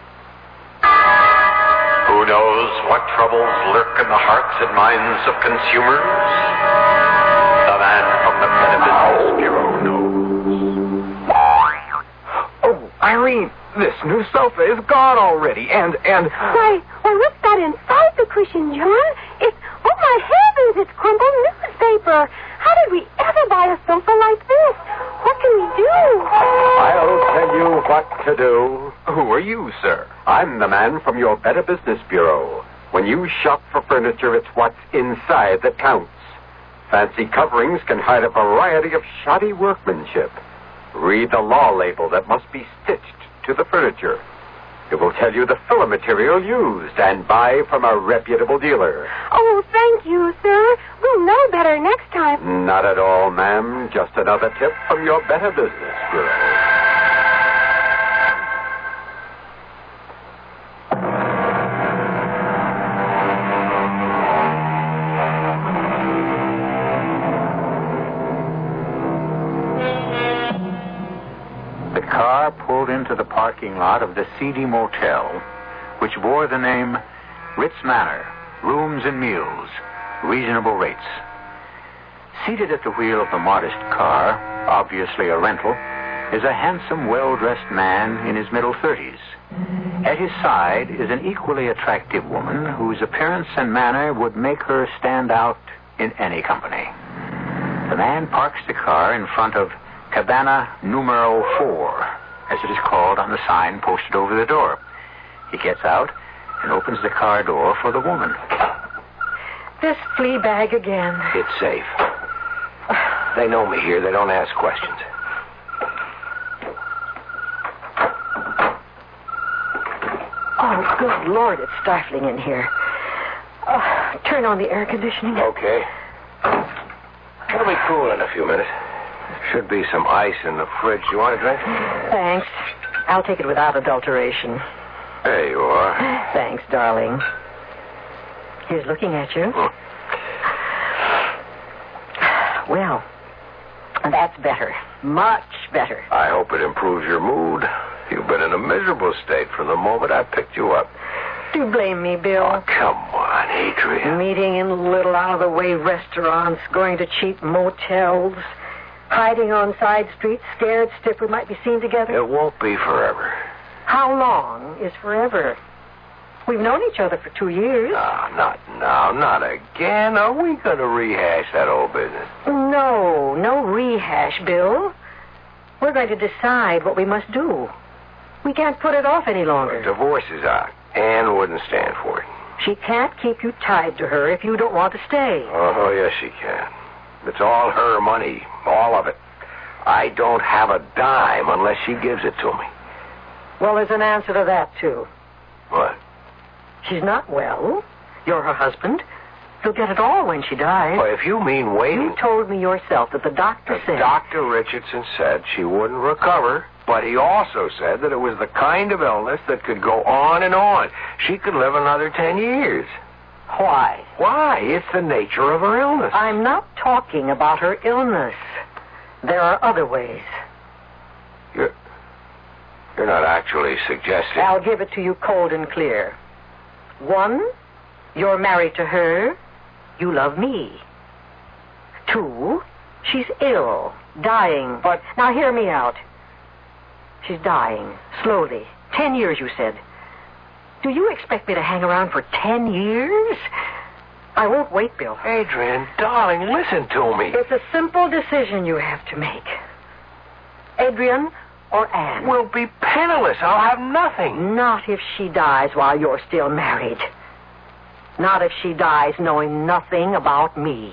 V: Who knows what troubles lurk in the hearts and minds of consumers? The man from the Better Business Bureau knows.
W: Oh, Irene, this new sofa is gone already, and, and...
X: Why, why, what's that inside the cushion, John? It's, oh my heavens, it's crumpled newspaper. How did we ever buy a sofa like this? What can we do?
V: I'll tell you what to do.
W: Who are you, sir?
V: I'm the man from your Better Business Bureau. When you shop for furniture, it's what's inside that counts. Fancy coverings can hide a variety of shoddy workmanship. Read the law label that must be stitched to the furniture. It will tell you the filler material used, and buy from a reputable dealer.
X: Oh, thank you, sir. We'll know better next time.
V: Not at all, ma'am. Just another tip from your Better Business Bureau.
U: The car pulled into the parking lot of the seedy motel, which bore the name Ritz Manor, Rooms and Meals, Reasonable Rates. Seated at the wheel of the modest car, obviously a rental, is a handsome, well-dressed man in his middle thirties. At his side is an equally attractive woman whose appearance and manner would make her stand out in any company. The man parks the car in front of Cabana Numero Four, as it is called on the sign posted over the door. He gets out and opens the car door for the woman.
B: This flea bag again.
T: It's safe. They know me here. They don't ask questions.
B: Oh, good Lord, it's stifling in here. Uh, turn on the air conditioning.
T: Okay. It'll be cool in a few minutes. Should be some ice in the fridge. You want a drink?
B: Thanks. I'll take it without adulteration.
T: There you are.
B: Thanks, darling. He's looking at you.
T: Hmm.
B: Well, that's better. Much better.
T: I hope it improves your mood. You've been in a miserable state from the moment I picked you up.
B: Do you blame me, Bill?
T: Oh, come on, Adrian.
B: Meeting in little out-of-the-way restaurants, going to cheap motels, hiding on side streets, scared stiff we might be seen together.
T: It won't be forever.
B: How long is forever? We've known each other for two years.
T: No, not now, not again. Are we going to rehash that old business?
B: No, no rehash, Bill. We're going to decide what we must do. We can't put it off any longer.
T: The divorce is out. Anne wouldn't stand for it.
B: She can't keep you tied to her if you don't want to stay.
T: Oh, yes, she can. It's all her money, all of it.
A: I don't have a dime unless she gives it to me.
B: Well, there's an answer to that, too.
A: What?
B: She's not well. You're her husband. You'll get it all when she dies.
A: Well, if you mean waiting...
B: You told me yourself that the doctor
A: the
B: said...
A: Doctor Richardson said she wouldn't recover, but he also said that it was the kind of illness that could go on and on. She could live another ten years.
B: Why?
A: Why? It's the nature of her illness.
B: I'm not talking about her illness. There are other ways.
A: You're... You're not actually suggesting...
B: I'll give it to you cold and clear. One, you're married to her. You love me. Two, she's ill, dying. But now hear me out. She's dying, slowly. Ten years, you said. Do you expect me to hang around for ten years? I won't wait, Bill.
A: Adrian, darling, listen to me.
B: It's a simple decision you have to make. Adrian or Anne?
A: We'll be penniless. I'll have nothing.
B: Not if she dies while you're still married. Not if she dies knowing nothing about me.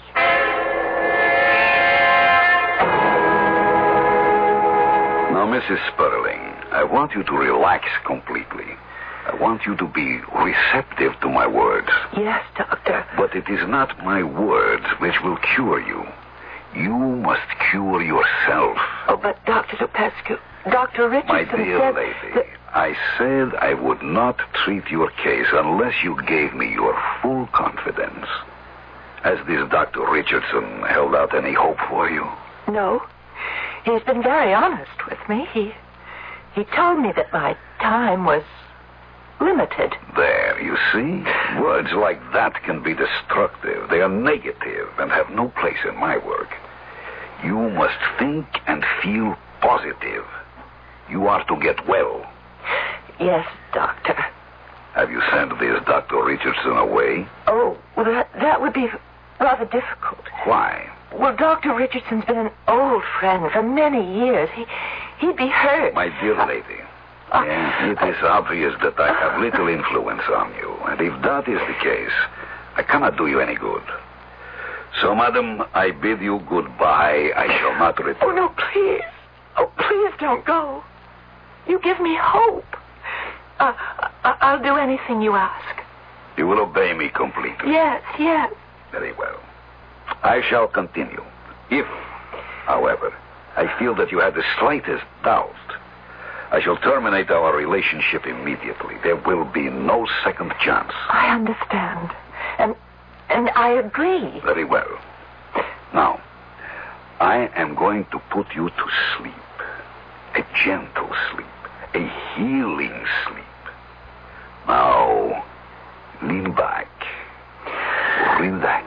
D: Now, Missus Sperling, I want you to relax completely. I want you to be receptive to my words.
X: Yes, Doctor.
D: But it is not my words which will cure you. You must cure yourself.
X: Oh, but Doctor Lupescu, Doctor Richardson
D: My dear
X: said
D: lady,
X: that...
D: I said I would not treat your case unless you gave me your full confidence. Has this Doctor Richardson held out any hope for you?
X: No. He's been very honest with me. He, he told me that my time was limited.
D: There, you see? Words like that can be destructive. They are negative and have no place in my work. You must think and feel positive. You are to get well.
X: Yes, Doctor.
D: Have you sent this Doctor Richardson away?
X: Oh, well, that, that would be rather difficult.
D: Why?
X: Well, Doctor Richardson's been an old friend for many years. He, he'd be hurt.
D: My dear lady, uh, yes, it is obvious that I have little influence on you. And if that is the case, I cannot do you any good. So, madam, I bid you goodbye. I shall not return.
X: Oh, no, please. Oh, please don't go. You give me hope. Uh, I- I'll do anything you ask.
D: You will obey me completely.
X: Yes, yes.
D: Very well. I shall continue. If, however, I feel that you have the slightest doubt, I shall terminate our relationship immediately. There will be no second chance.
X: I understand. And and I agree.
D: Very well. Now, I am going to put you to sleep. A gentle sleep. A healing sleep. Now, lean back. Relax.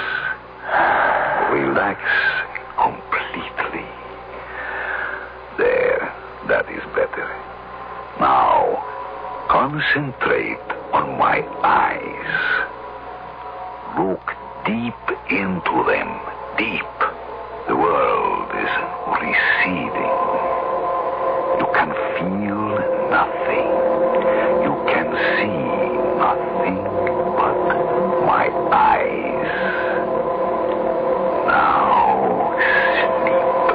D: Relax completely. There, that is better. Now, concentrate on my eyes. Look deep into them. Deep. The world is receding. You can feel nothing. You can see nothing but my eyes. Now, sleep.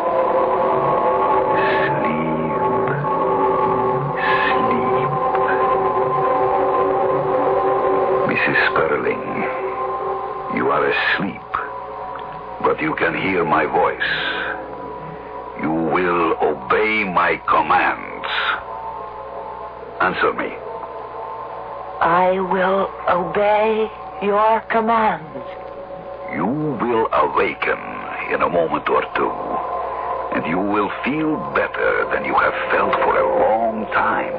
D: Sleep. Sleep. Missus Sperling, you are asleep, but you can hear my voice. You will obey my commands. Answer me.
X: I will obey your commands.
D: You will awaken in a moment or two, and you will feel better than you have felt for a long time.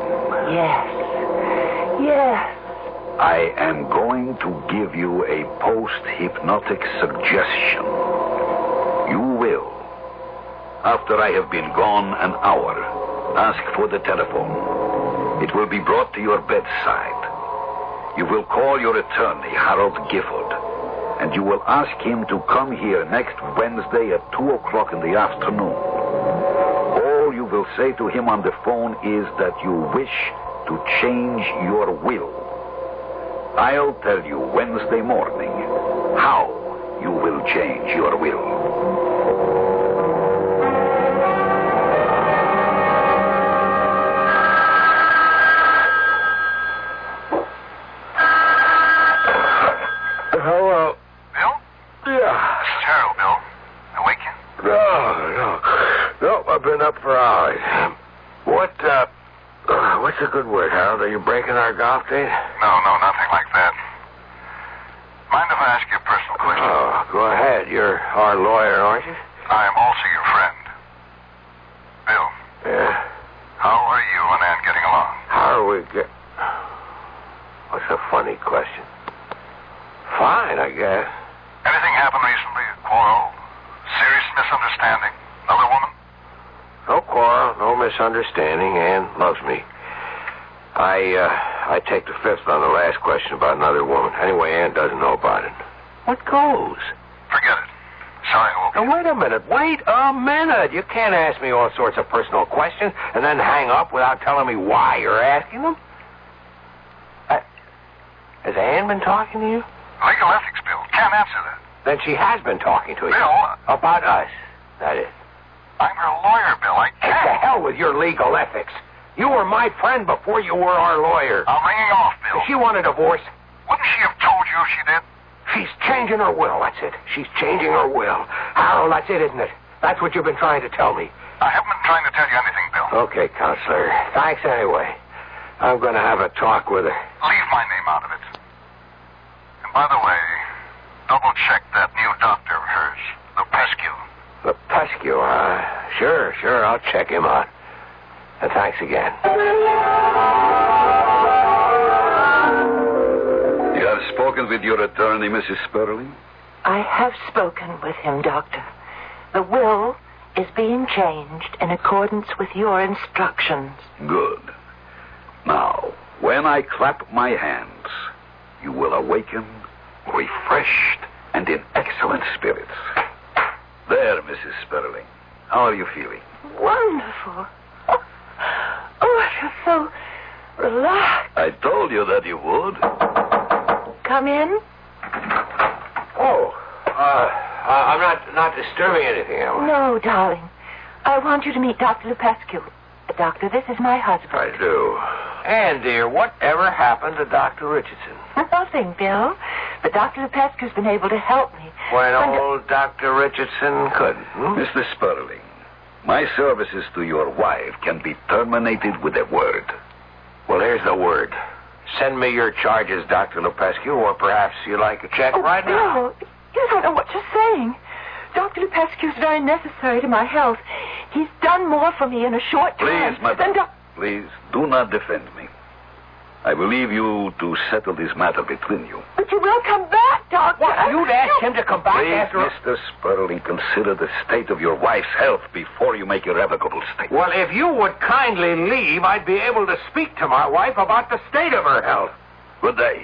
X: Yes. Yes.
D: I am going to give you a post-hypnotic suggestion. You will, after I have been gone an hour, ask for the telephone. It will be brought to your bedside. You will call your attorney, Harold Gifford, and you will ask him to come here next Wednesday at two o'clock in the afternoon. All you will say to him on the phone is that you wish to change your will. I'll tell you Wednesday morning how you will change your will.
A: been up for hours. What, uh, uh, what's a good word, Harold? Are you breaking our golf date?
F: No, no, nothing like that. Mind if I ask you a personal question?
A: Oh, go ahead. You're our lawyer, aren't you?
F: I am also your friend. Bill.
A: Yeah?
F: How are you and Ann getting along?
A: How are we get... What's a funny question? Fine, I guess.
F: Anything happened recently? A quarrel? Serious misunderstanding? Another woman?
A: No quarrel, no misunderstanding. Ann loves me. I, uh, I take the fifth on the last question about another woman. Anyway, Ann doesn't know about it. What goes?
F: Forget it. Sorry, I
A: Now, wait a minute. Wait a minute. You can't ask me all sorts of personal questions and then hang up without telling me why you're asking them. Uh, has Ann been talking to you?
F: Legal ethics, Bill. Can't answer that.
A: Then she has been talking to you.
F: Bill.
A: About us. That is.
F: I'm her lawyer, Bill. I can't.
A: To hell with your legal ethics. You were my friend before you were our lawyer.
F: I'm ringing off, Bill.
A: If she want a divorce?
F: Wouldn't she have told you if she did?
A: She's changing her will, that's it. She's changing her will. Harold, that's it, isn't it? That's what you've been trying to tell me.
F: I haven't been trying to tell you anything, Bill.
A: Okay, counselor. Thanks anyway. I'm going to have a talk with her.
F: Leave my name out of it. And by the way, double check that new doctor of hers, Lupescu.
A: Lupescu, huh? Sure, sure, I'll check him out. And thanks again.
D: You have spoken with your attorney, Missus Sperling?
B: I have spoken with him, Doctor. The will is being changed in accordance with your instructions.
D: Good. Now, when I clap my hands, you will awaken refreshed and in excellent spirits. There, Missus Sperling. How are you feeling?
B: Wonderful. Oh, oh I feel so relaxed.
D: I told you that you would.
B: Come in.
A: Oh, uh, uh, I'm not not disturbing anything, am I?
B: No, darling. I want you to meet Doctor Lupescu. Doctor, this is my husband.
A: I do. Ann, dear, whatever happened to Doctor Richardson?
B: Nothing, Bill. But Doctor Lupescu's been able to help me.
A: When
B: And-
A: old Doctor Richardson couldn't. Hmm?
D: Mister Sperling, my services to your wife can be terminated with a word.
A: Well, here's the word. Send me your charges, Doctor Lupescu, or perhaps you'd like a check
B: Oh,
A: right now.
B: Bill, you don't know what you're saying. Doctor Lupescu is very necessary to my health. He's done more for me in a short time.
D: Please, madam.
B: than doc-
D: Please, do not defend me. I will leave you to settle this matter between you.
B: But you will come back, Doctor.
A: What, you'd ask him to come back
D: Please,
A: after...
D: Mister Sperling, consider the state of your wife's health before you make irrevocable statements.
A: Well, if you would kindly leave, I'd be able to speak to my wife about the state of her health.
D: Good day.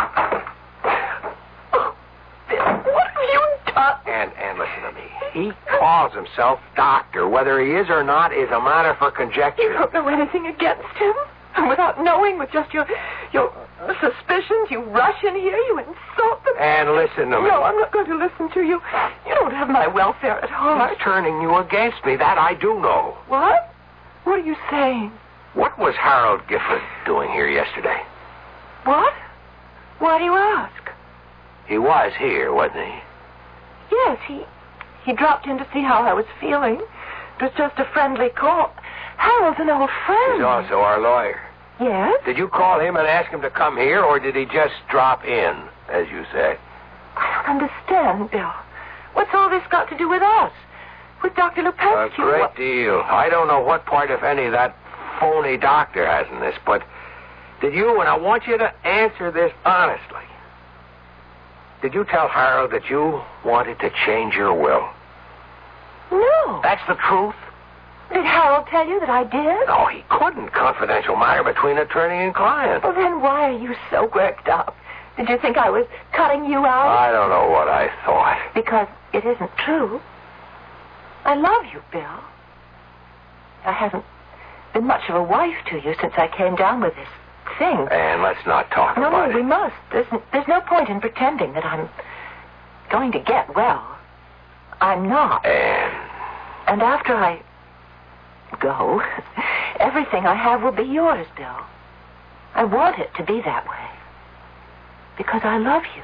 B: What have you done?
A: And, and listen to me. He calls himself doctor. Whether he is or not is a matter for conjecture.
B: You don't know anything against him. And without knowing, with just your your suspicions, you rush in here, you insult them.
A: And listen to me.
B: No, I'm not going to listen to you. You don't have my welfare at heart.
A: He's turning you against me. That I do know.
B: What? What are you saying?
A: What was Harold Gifford doing here yesterday?
B: What? Why do you ask?
A: He was here, wasn't he?
B: Yes, he he dropped in to see how I was feeling. It was just a friendly call. Harold's an old friend.
A: He's also our lawyer.
B: Yes?
A: Did you call him and ask him to come here, or did he just drop in, as you say?
B: I don't understand, Bill. What's all this got to do with us? With Doctor
A: A
B: Lupescu?
A: great
B: What-
A: deal. I don't know what part, if any, that phony doctor has in this, but did you, and I want you to answer this honestly, did you tell Harold that you wanted to change your will?
B: No.
A: That's the truth?
B: Did Harold tell you that I did?
A: No, he couldn't. Confidential matter between attorney and client.
B: Well, then why are you so worked up? Did you think I was cutting you out?
A: I don't know what I thought.
B: Because it isn't true. I love you, Bill. I haven't been much of a wife to you since I came down with this thing.
A: And let's not talk
B: No,
A: about
B: no,
A: it.
B: we must. There's, there's no point in pretending that I'm going to get well. I'm not.
A: And?
B: And after I go, everything I have will be yours, Bill. I want it to be that way. Because I love you.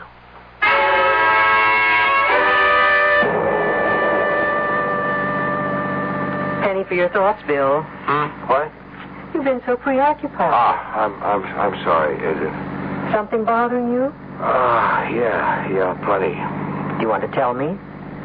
B: penny for your thoughts, Bill.
A: Hmm? What?
B: You've been so preoccupied.
A: Ah, I'm, I'm, I'm sorry. Is it?
B: Something bothering you?
A: Ah, yeah, yeah, plenty.
B: Do you want to tell me?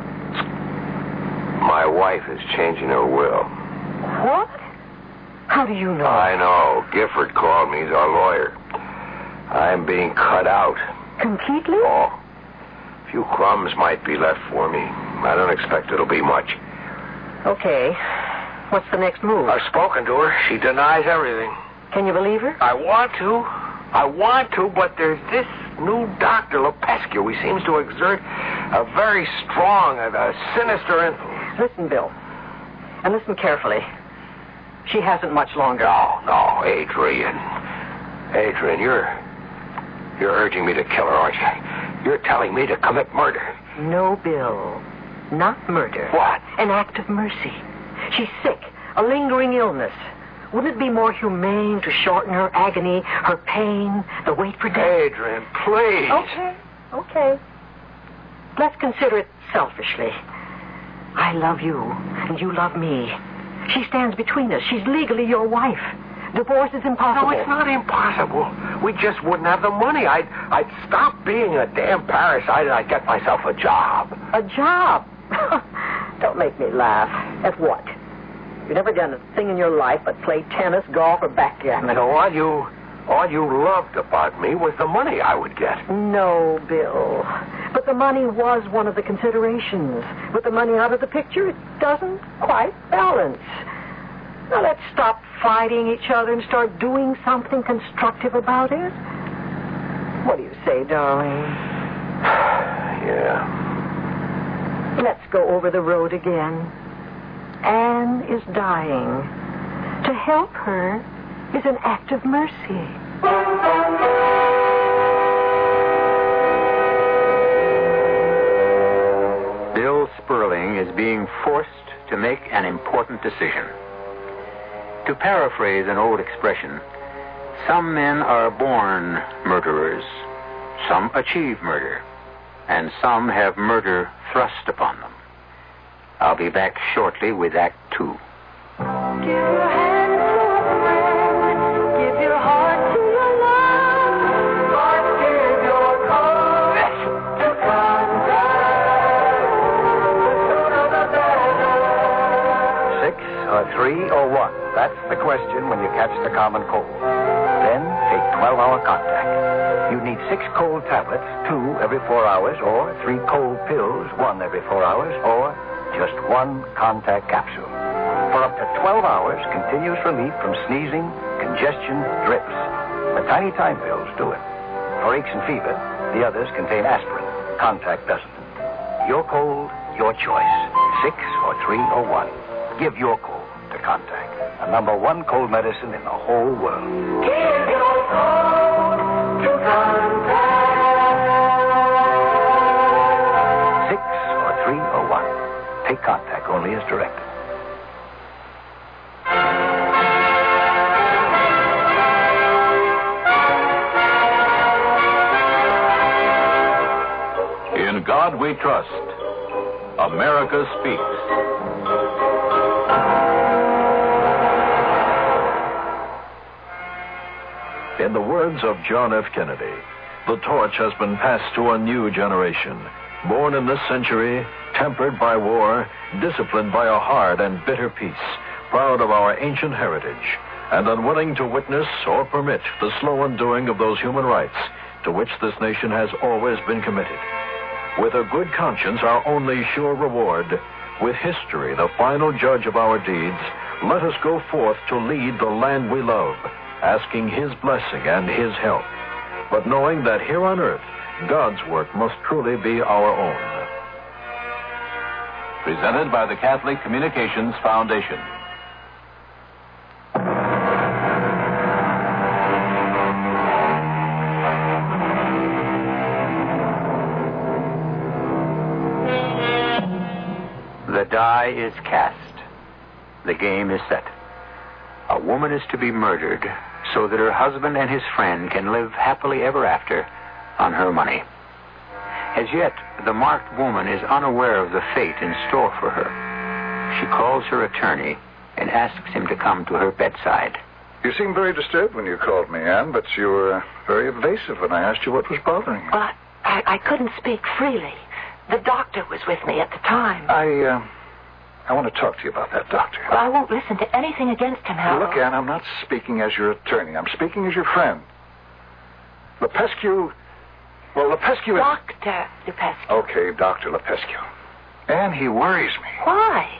A: My wife is changing her will.
B: What? How do you know?
A: I know. Gifford called me. He's our lawyer. I'm being cut out.
B: Completely?
A: Oh. A few crumbs might be left for me. I don't expect it'll be much.
B: Okay. What's the next move?
A: I've spoken to her. She denies everything.
B: Can you believe her?
A: I want to. I want to, but there's this new doctor, Lopescu. He seems to exert a very strong and a sinister influence.
B: Listen, Bill. And listen carefully. She hasn't much longer.
A: No, no, Adrian. Adrian, you're... You're urging me to kill her, aren't you? You're telling me to commit murder.
B: No, Bill. Not murder.
A: What?
B: An act of mercy. She's sick. A lingering illness. Wouldn't it be more humane to shorten her agony, her pain, the wait for death?
A: Adrian, please.
B: Okay, okay. Let's consider it selfishly. I love you, and you love me. She stands between us. She's legally your wife. Divorce is impossible.
A: No, it's not impossible. We just wouldn't have the money. I'd, I'd stop being a damn parasite and I'd get myself a job.
B: A job? Don't make me laugh. At what? You've never done a thing in your life but play tennis, golf, or backgammon.
A: No, all you, all you loved about me was the money I would get.
B: No, Bill. But the money was one of the considerations. With the money out of the picture, it doesn't quite balance. Now let's stop fighting each other and start doing something constructive about it. What do you say, darling?
A: Yeah.
B: Let's go over the road again. Anne is dying. To help her is an act of mercy.
U: Bill Sperling is being forced to make an important decision. To paraphrase an old expression, some men are born murderers, some achieve murder, and some have murder thrust upon them. I'll be back shortly with Act Two.
J: Give your hand to a friend. Give your heart to your love. Or give your courage to contact. The sooner the better.
A: Six or three or one? That's the question when you catch the common cold. Then take twelve-hour contact. You need six cold tablets, two every four hours, or three cold pills, one every four hours, or just one contact capsule. For up to twelve hours, continuous relief from sneezing, congestion, drips. The tiny time pills do it. For aches and fever, the others contain aspirin. Contact doesn't. Your cold, your choice. Six or three or one. Give your cold to Contact. The number one cold medicine in the whole world.
J: Give your cold to Contact.
A: Six or three or one. Take Contact only as directed.
E: In God we trust. America speaks.
G: In the words of John F. Kennedy, the torch has been passed to a new generation, born in this century, tempered by war, disciplined by a hard and bitter peace, proud of our ancient heritage, and unwilling to witness or permit the slow undoing of those human rights to which this nation has always been committed. With a good conscience, our only sure reward, with history the final judge of our deeds, let us go forth to lead the land we love, asking his blessing and his help, but knowing that here on earth, God's work must truly be our own.
E: Presented by the Catholic Communications Foundation.
U: The die is cast. The game is set. A woman is to be murdered so that her husband and his friend can live happily ever after on her money. As yet, the marked woman is unaware of the fate in store for her. She calls her attorney and asks him to come to her bedside.
I: You seemed very disturbed when you called me, Anne, but you were uh, very evasive when I asked you what was bothering you.
B: Well, I, I couldn't speak freely. The doctor was with me at the time.
I: I, uh, I want to talk to you about that doctor.
B: Well, I won't listen to anything against him, Harold.
I: Look, Anne, I'm not speaking as your attorney. I'm speaking as your friend. Lepescu... Well, Lepescu is...
B: Doctor Lepescu.
I: Okay, Doctor Lepescu. Anne, he worries me.
B: Why?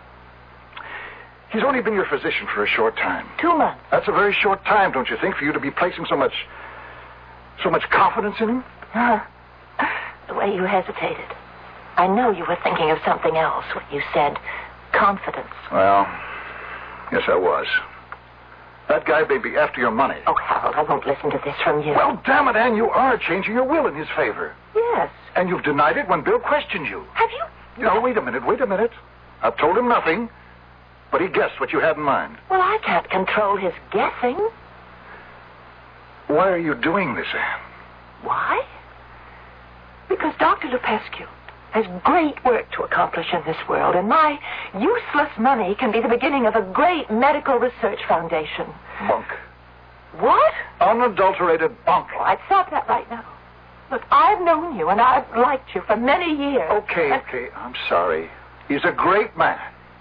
I: He's only been your physician for a short time.
B: Two months.
I: That's a very short time, don't you think, for you to be placing so much... so much confidence in him?
B: Huh. The way you hesitated. I know you were thinking of something else when you said confidence.
I: Well, yes, I was. That guy may be after your money.
B: Oh, Harold, I won't listen to this from you.
I: Well, damn it, Anne, you are changing your will in his favor.
B: Yes.
I: And you've denied it when Bill questioned you.
B: Have you?
I: No, wait a minute, wait a minute. I've told him nothing, but he guessed what you had in mind.
B: Well, I can't control his guessing.
I: Why are you doing this, Anne?
B: Why? Because Doctor Lepescu has great work to accomplish in this world, and my useless money can be the beginning of a great medical research foundation.
I: Bunk.
B: What?
I: Unadulterated bunk.
B: Oh, I'd stop that right now. Look, I've known you, and I've liked you for many years.
I: Okay,
B: and...
I: okay, I'm sorry. He's a great man.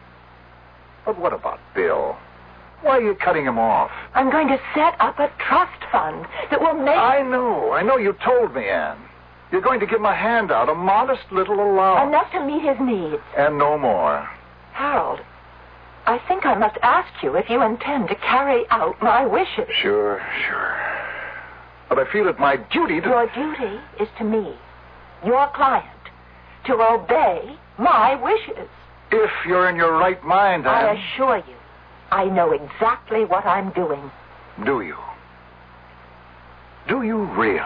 I: But what about Bill? Why are you cutting him off?
B: I'm going to set up a trust fund that will make...
I: I know, I know you told me, Anne. You're going to give him a handout, a modest little allowance.
B: Enough to meet his needs.
I: And no more.
B: Harold, I think I must ask you if you intend to carry out my wishes.
I: Sure, sure. But I feel it my duty to...
B: Your duty is to me, your client, to obey my wishes.
I: If you're in your right mind, Anne.
B: I assure you, I know exactly what I'm doing.
I: Do you? Do you really?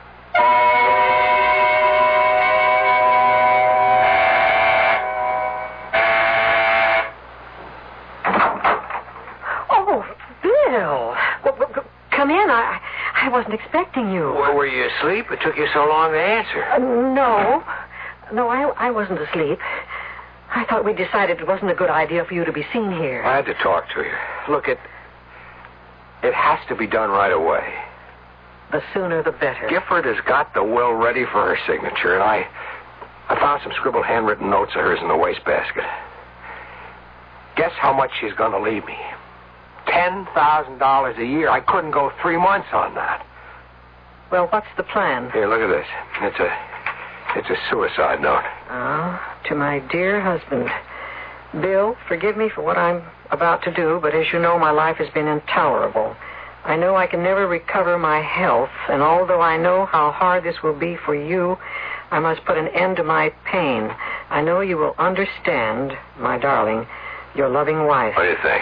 B: Oh, Bill. Well, well, come in. I I wasn't expecting you.
A: Well, were you asleep? It took you so long to answer.
B: Uh, no. No, I, I wasn't asleep. I thought we decided it wasn't a good idea for you to be seen here.
A: I had to talk to you. Look, it... It has to be done right away.
B: The sooner the better.
A: Gifford has got the will ready for her signature, and I... I found some scribbled handwritten notes of hers in the wastebasket. Guess how much she's going to leave me? Ten thousand dollars a year. I couldn't go three months on that.
B: Well, what's the plan?
A: Here, look at this. It's a... It's a suicide note.
B: Oh, to my dear husband. Bill, forgive me for what I'm about to do, but as you know, my life has been intolerable. I know I can never recover my health, and although I know how hard this will be for you, I must put an end to my pain. I know you will understand, my darling, your loving wife.
A: What do you think?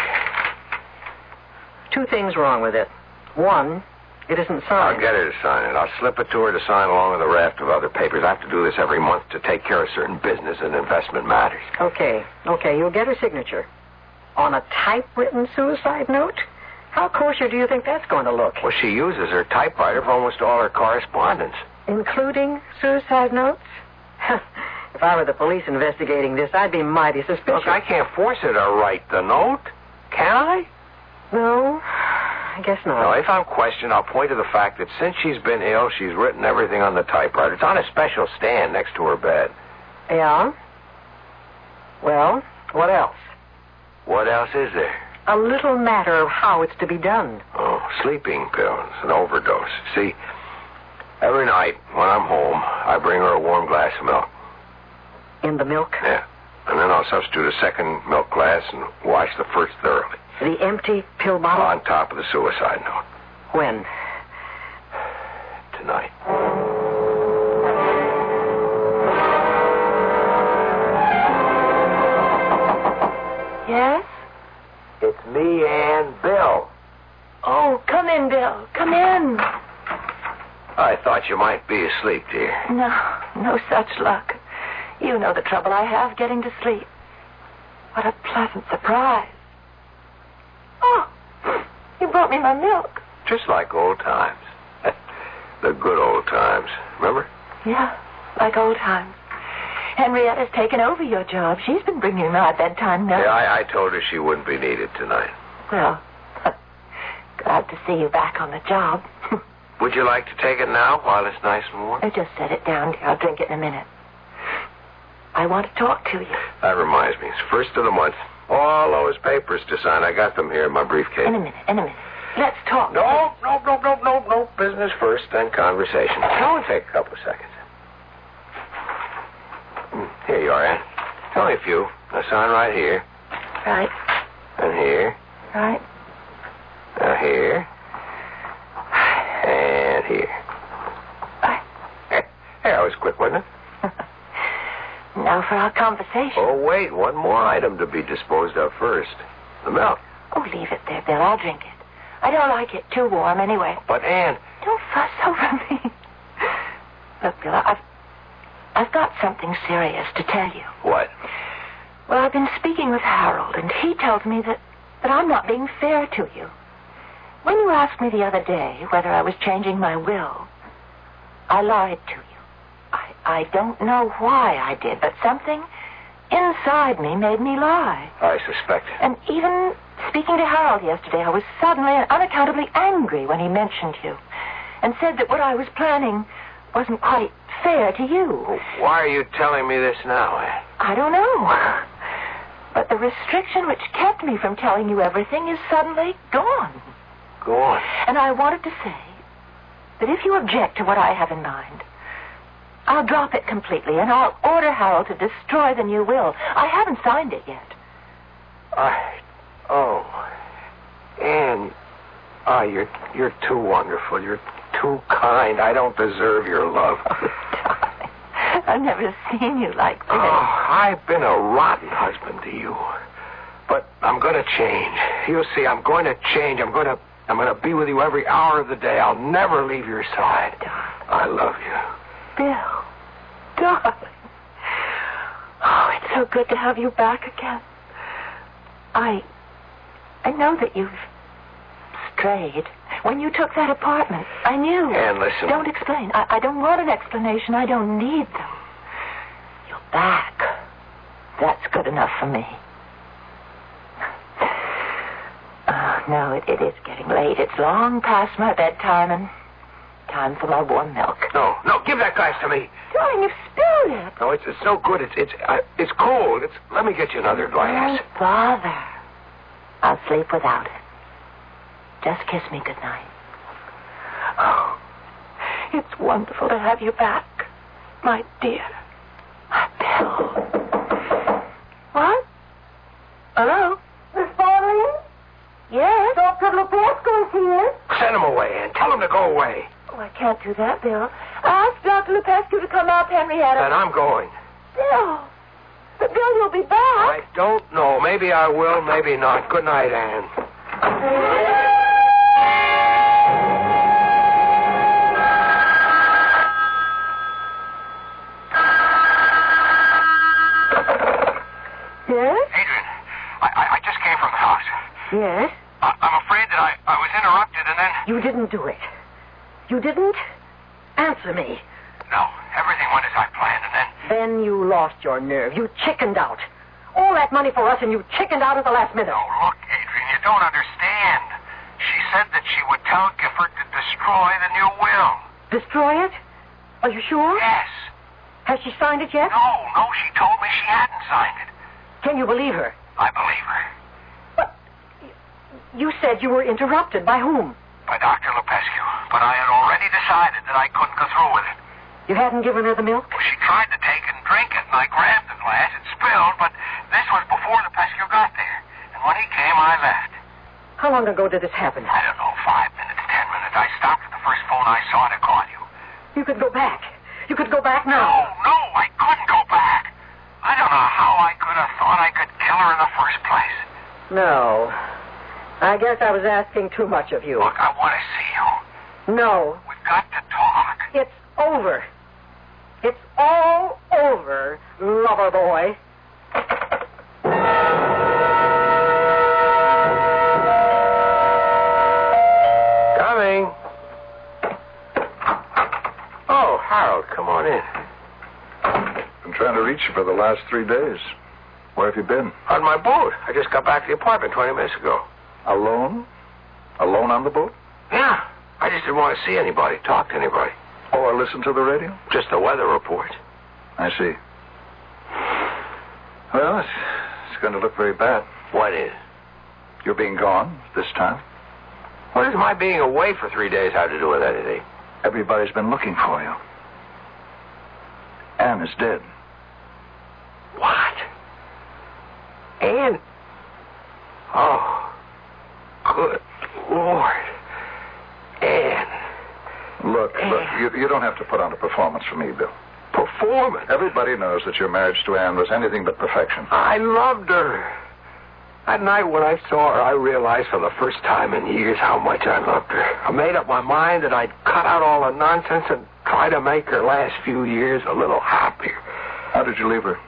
B: Two things wrong with it. One, it isn't signed.
A: I'll get her to sign it. I'll slip it to her to sign along with a raft of other papers. I have to do this every month to take care of certain business and investment matters.
B: Okay, okay, you'll get her signature. On a typewritten suicide note? How kosher do you think that's going to look?
A: Well, she uses her typewriter for almost all her correspondence.
B: Including suicide notes? If I were the police investigating this, I'd be mighty suspicious.
A: Look, I can't force her to write the note. Can I?
B: No, I guess not.
A: No, if I'm questioned, I'll point to the fact that since she's been ill, she's written everything on the typewriter. It's on a special stand next to her bed.
B: Yeah? Well, what else?
A: What else is there?
B: A little matter of how it's to be done.
A: Oh, sleeping pills, an overdose. See, every night when I'm home, I bring her a warm glass of milk.
B: In the milk?
A: Yeah. And then I'll substitute a second milk glass and wash the first thoroughly.
B: The empty pill bottle?
A: On top of the suicide note.
B: When?
A: Tonight.
B: Yes?
A: It's me and Bill.
B: Oh, come in, Bill. Come in.
A: I thought you might be asleep, dear.
B: No, no such luck. You know the trouble I have getting to sleep. What a pleasant surprise. Oh, you brought me my milk.
A: Just like old times. The good old times. Remember?
B: Yeah, like old times. Henrietta's taken over your job. She's been bringing my bedtime notes.
A: Yeah, I, I told her she wouldn't be needed tonight.
B: Well, glad to see you back on the job.
A: Would you like to take it now while it's nice and warm?
B: Oh, just set it down, dear. I'll drink it in a minute. I want to talk to you.
A: That reminds me. It's first of the month. All those papers to sign. I got them here in my briefcase.
B: In a minute, in a minute. Let's talk.
A: No, no, no, no, no, no. Business first, then conversation. It only take a couple of seconds. Here you are, Ann. It's only a few. Now sign right here.
B: Right.
A: And here.
B: Right.
A: Now here. And here.
B: Right.
A: Hey, that was quick, wasn't it?
B: Now for our conversation.
A: Oh, wait. One more item to be disposed of first. The milk.
B: Oh, leave it there, Bill. I'll drink it. I don't like it too warm anyway.
A: But, Ann...
B: Don't fuss over me. Look, Bill, I've, I've got something serious to tell you.
A: What?
B: Well, I've been speaking with Harold, and he tells me that, that I'm not being fair to you. When you asked me the other day whether I was changing my will, I lied to you. I, I don't know why I did, but something inside me made me lie.
A: I suspect.
B: And even speaking to Harold yesterday, I was suddenly and unaccountably angry when he mentioned you and said that what I was planning wasn't quite fair to you.
A: Well, why are you telling me this now, Ann?
B: I don't know. But the restriction which kept me from telling you everything is suddenly gone.
A: Go on.
B: And I wanted to say that if you object to what I have in mind, I'll drop it completely, and I'll order Harold to destroy the new will. I haven't signed it yet.
A: I... Oh. Ann, oh, you're, you're too wonderful. You're too kind. I don't deserve your love.
B: Oh, darling. I've never seen you like this.
A: Oh, I've been a rotten husband to you. But I'm going to change. You'll see, I'm going to change. I'm going to... I'm going to be with you every hour of the day. I'll never leave your side.
B: Darling.
A: I love you.
B: Bill. Darling. Oh, it's so good to have you back again. I... I know that you've strayed. When you took that apartment, I knew.
A: Ann, listen.
B: Don't explain. I, I don't want an explanation. I don't need them. You're back. That's good enough for me. Oh, no, it, it is getting late. It's long past my bedtime and time for my warm milk.
A: No, no, give that glass to me.
B: Darling, you've spilled it.
A: No, it's, it's so good. It's it's uh, it's cold. It's let me get you another glass.
B: Don't bother. I'll sleep without it. Just kiss me goodnight. Oh, it's wonderful to have you back, my dear. My Bill. What? Hello?
X: Miss Pauline?
B: Yes?
X: Doctor Lupescu is here.
A: Send him away, Ann. Tell him to go away.
B: Oh, I can't do that, Bill. Ask Doctor Lupescu to come up, Henrietta.
A: Then I'm going.
B: Bill. But Bill, you'll be back.
A: I don't know. Maybe I will, maybe not. Good night, Ann.
B: Yes?
F: Adrian, I, I, I just came from the house.
B: Yes?
F: I, I'm afraid that I, I was interrupted and then...
B: You didn't do it. You didn't answer me.
F: No, everything went as I planned and then...
B: Then you lost your nerve. You chickened out. All that money for us and you chickened out at the last minute.
F: No, look, Adrian, you don't understand. She said that she would tell Gifford to destroy the new will.
B: Destroy it? Are you sure?
F: Yes.
B: Has she signed it yet?
F: No, no, she told me she hadn't signed it.
B: Can you believe her?
F: I believe her.
B: But you said you were interrupted. By whom?
F: By Doctor Lupescu. But I had already decided that I couldn't go through with it.
B: You hadn't given her the milk?
F: Well, she tried to take it and drink it, and I grabbed the glass. It spilled, but this was before Lupescu got there. And when he came, I left.
B: How long ago did this happen?
F: I don't know, five minutes, ten minutes. I stopped at the first phone I saw to call you.
B: You could go back. You could go back now.
F: No, no, I couldn't go back. I don't know how I could have thought I could kill her in the first place.
B: No. I guess I was asking too much of you.
F: Look, I want to see you.
B: No.
F: We've got to talk.
B: It's over. It's all over, lover boy.
A: Coming. Oh, Harold, come on in.
I: been trying to reach you for the last three days. Where have you been?
A: On my boat. I just got back to the apartment twenty minutes ago.
I: Alone? Alone on the boat?
A: Yeah. I just didn't want to see anybody, talk to anybody.
I: Or listen to the radio?
A: Just the weather report.
I: I see. Well, it's, it's going to look very bad.
A: What is?
I: You're being gone this time.
A: What does my being away for three days have to do with anything?
I: Everybody's been looking for you. Anne is dead.
A: What? Anne? Oh, good Lord. Anne.
I: Look, Anne. look, you, you don't have to put on a performance for me, Bill.
A: Performance?
I: Everybody knows that your marriage to Anne was anything but perfection.
A: I loved her. That night when I saw her, I realized for the first time in years how much I loved her. I made up my mind that I'd cut out all the nonsense and try to make her last few years a little happier.
I: How did you leave her?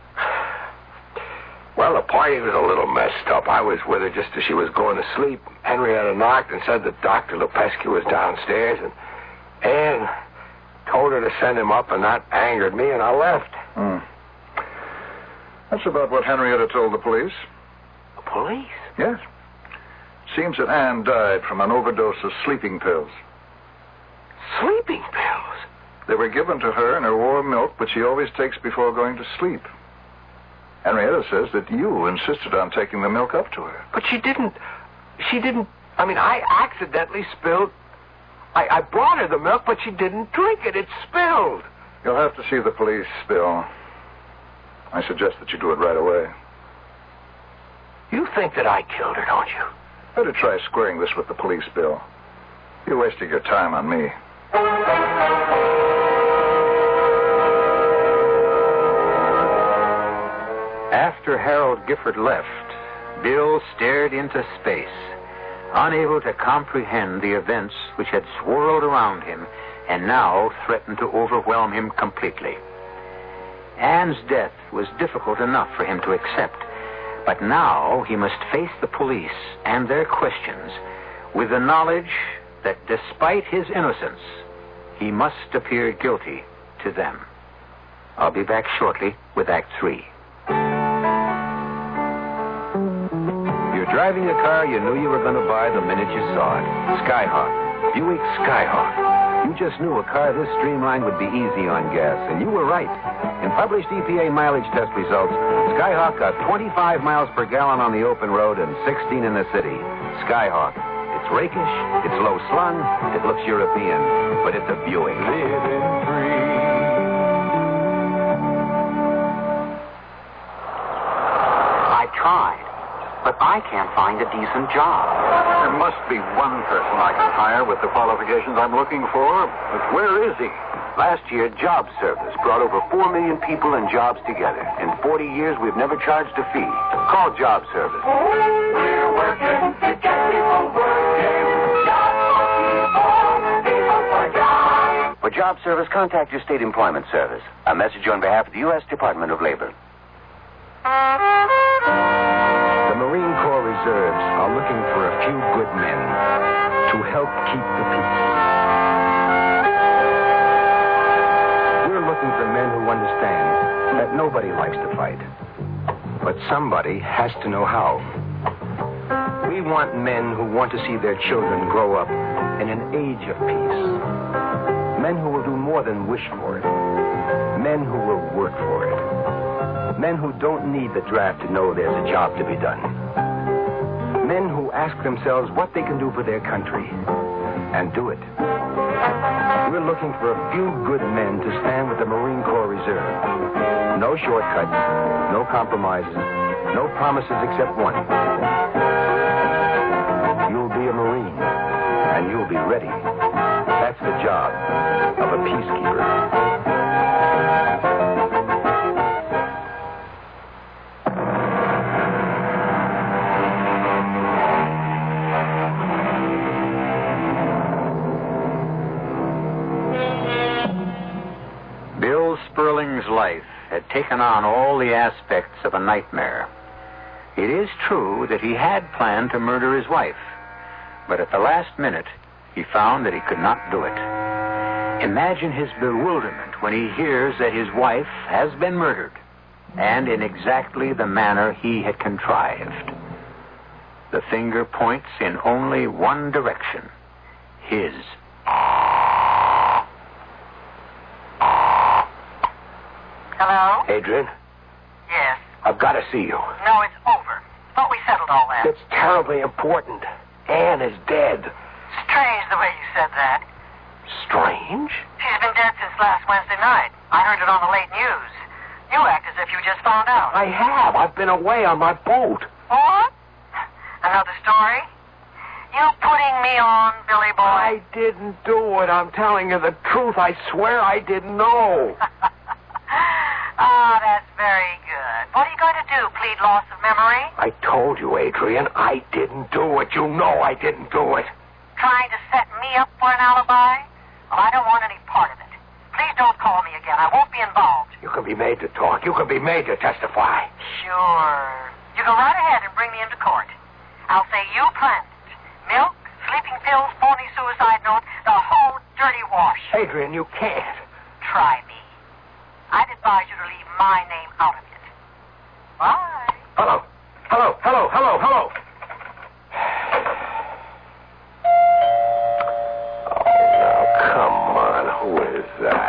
A: Well, the party was a little messed up. I was with her just as she was going to sleep. Henrietta knocked and said that Doctor Lupescu was downstairs, and Anne told her to send him up, and that angered me, and I left.
I: Hmm. That's about what Henrietta told the police.
A: The police?
I: Yes. Seems that Anne died from an overdose of sleeping pills.
A: Sleeping pills?
I: They were given to her in her warm milk, which she always takes before going to sleep. Henrietta says that you insisted on taking the milk up to her.
A: But she didn't. She didn't. I mean, I accidentally spilled. I, I brought her the milk, but she didn't drink it. It spilled.
I: You'll have to see the police, Bill. I suggest that you do it right away.
A: You think that I killed her, don't you?
I: Better try squaring this with the police, Bill. You're wasting your time on me.
U: After Harold Gifford left, Bill stared into space, unable to comprehend the events which had swirled around him and now threatened to overwhelm him completely. Anne's death was difficult enough for him to accept, but now he must face the police and their questions with the knowledge that despite his innocence, he must appear guilty to them. I'll be back shortly with Act Three. You're driving a car you knew you were going to buy the minute you saw it. Skyhawk. Buick Skyhawk. You just knew a car this streamlined would be easy on gas, and you were right. In published E P A mileage test results, Skyhawk got twenty-five miles per gallon on the open road and sixteen in the city. Skyhawk. It's rakish, it's low slung, it looks European, but it's a Buick. Living free. I tried, but I can't find a decent job.
I: There must be one person I can hire with the qualifications I'm looking for, but where is he?
U: Last year, Job Service brought over four million people and jobs together. In forty years, we've never charged a fee. Call Job Service.
J: We're working to get people working. Jobs for people, people for jobs.
U: For Job Service, contact your state employment service. A message on behalf of the U S Department of Labor. The Marine Corps Reserves are looking for a few good men to help keep the peace. We're looking for men who understand that nobody likes to fight, but somebody has to know how. We want men who want to see their children grow up in an age of peace. Men who will do more than wish for it. Men who will work for it. Men who don't need the draft to know there's a job to be done. Men who ask themselves what they can do for their country and do it. We're looking for a few good men to stand with the Marine Corps Reserve. No shortcuts, no compromises, no promises except one. You'll be a Marine, and you'll be ready. That's the job of a peacekeeper. Bill Sperling's life had taken on all the aspects of a nightmare. It is true that he had planned to murder his wife, but at the last minute, he found that he could not do it. Imagine his bewilderment when he hears that his wife has been murdered, and in exactly the manner he had contrived. The finger points in only one direction, his.
L: Hello?
A: Adrian,
L: Yes.
A: I've got to see you.
L: No, it's over. Thought we settled all that.
A: It's terribly important. Anne is dead.
L: Strange the way you said that.
A: Strange?
L: She's been dead since last Wednesday night. I heard it on the late news. You act as if you just found out.
A: I have. I've been away on my boat.
L: What? Another story? You putting me on, Billy boy?
A: I didn't do it. I'm telling you the truth. I swear I didn't know.
L: Oh, that's very good. What are you going to do, plead loss of memory?
A: I told you, Adrian, I didn't do it. You know I didn't do it.
L: Trying to set me up for an alibi? Well, I don't want any part of it. Please don't call me again. I won't be involved.
A: You can be made to talk. You can be made to testify.
L: Sure. You go right ahead and bring me into court. I'll say you planned it. Milk, sleeping pills, phony suicide note, the whole dirty wash.
A: Adrian, you can't.
L: Try me. I'd advise you to leave my name out of it. Bye.
A: Hello. Hello. Hello. Hello. Hello. Come on, who is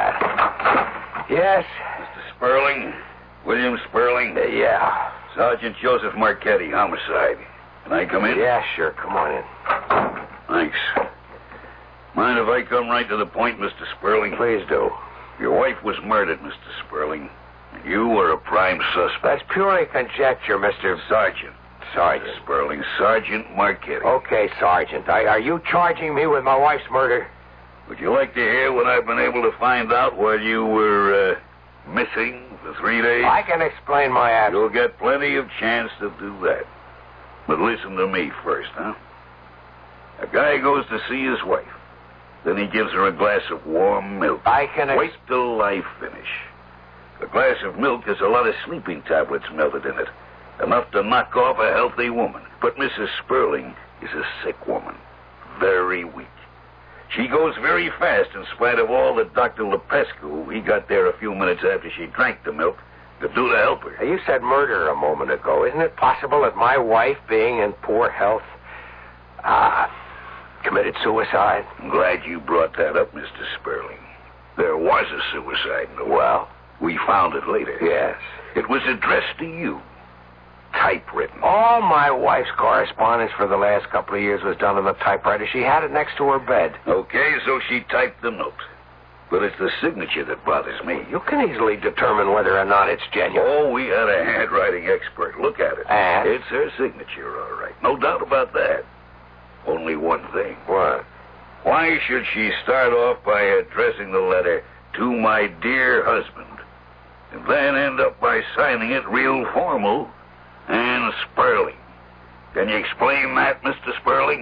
A: that? Yes?
D: Mister Sperling? William Sperling?
A: Uh, yeah.
D: Sergeant Joseph Marchetti, homicide. Can I come in?
A: Yeah, sure. Come on in.
D: Thanks. Mind if I come right to the point, Mister Sperling?
A: Please do.
D: Your wife was murdered, Mister Sperling. And you were a prime suspect.
A: That's purely conjecture, Mister
D: Sergeant.
A: Sergeant.
D: Mister Sperling. Sergeant Marchetti.
A: Okay, Sergeant. I, are you charging me with my wife's murder?
D: Would you like to hear what I've been able to find out while you were uh, missing for three days?
A: I can explain my absence.
D: You'll get plenty of chance to do that. But listen to me first, huh? A guy goes to see his wife. Then he gives her a glass of warm milk.
A: I can... Ex-
D: Wait till I finish. A glass of milk has a lot of sleeping tablets melted in it. Enough to knock off a healthy woman. But Missus Sperling is a sick woman. Very weak. She goes very fast in spite of all that Doctor Lepescu, he got there a few minutes after she drank the milk, could do to help her.
A: You said murder a moment ago. Isn't it possible that my wife, being in poor health, uh, committed suicide?
D: I'm glad you brought that up, Mister Sperling. There was a suicide note.
A: Well,
D: we found it later.
A: Yes.
D: It was addressed to you. Typewritten.
A: All my wife's correspondence for the last couple of years was done on the typewriter. She had it next to her bed.
D: Okay, so she typed the note. But it's the signature that bothers me.
A: You can easily determine whether or not it's genuine.
D: Oh, we had a handwriting expert look at it.
A: And?
D: It's her signature, all right. No doubt about that. Only one thing.
A: What?
D: Why should she start off by addressing the letter to my dear husband, and then end up by signing it real formal, Anne Sperling? Can you explain that, Mister Sperling?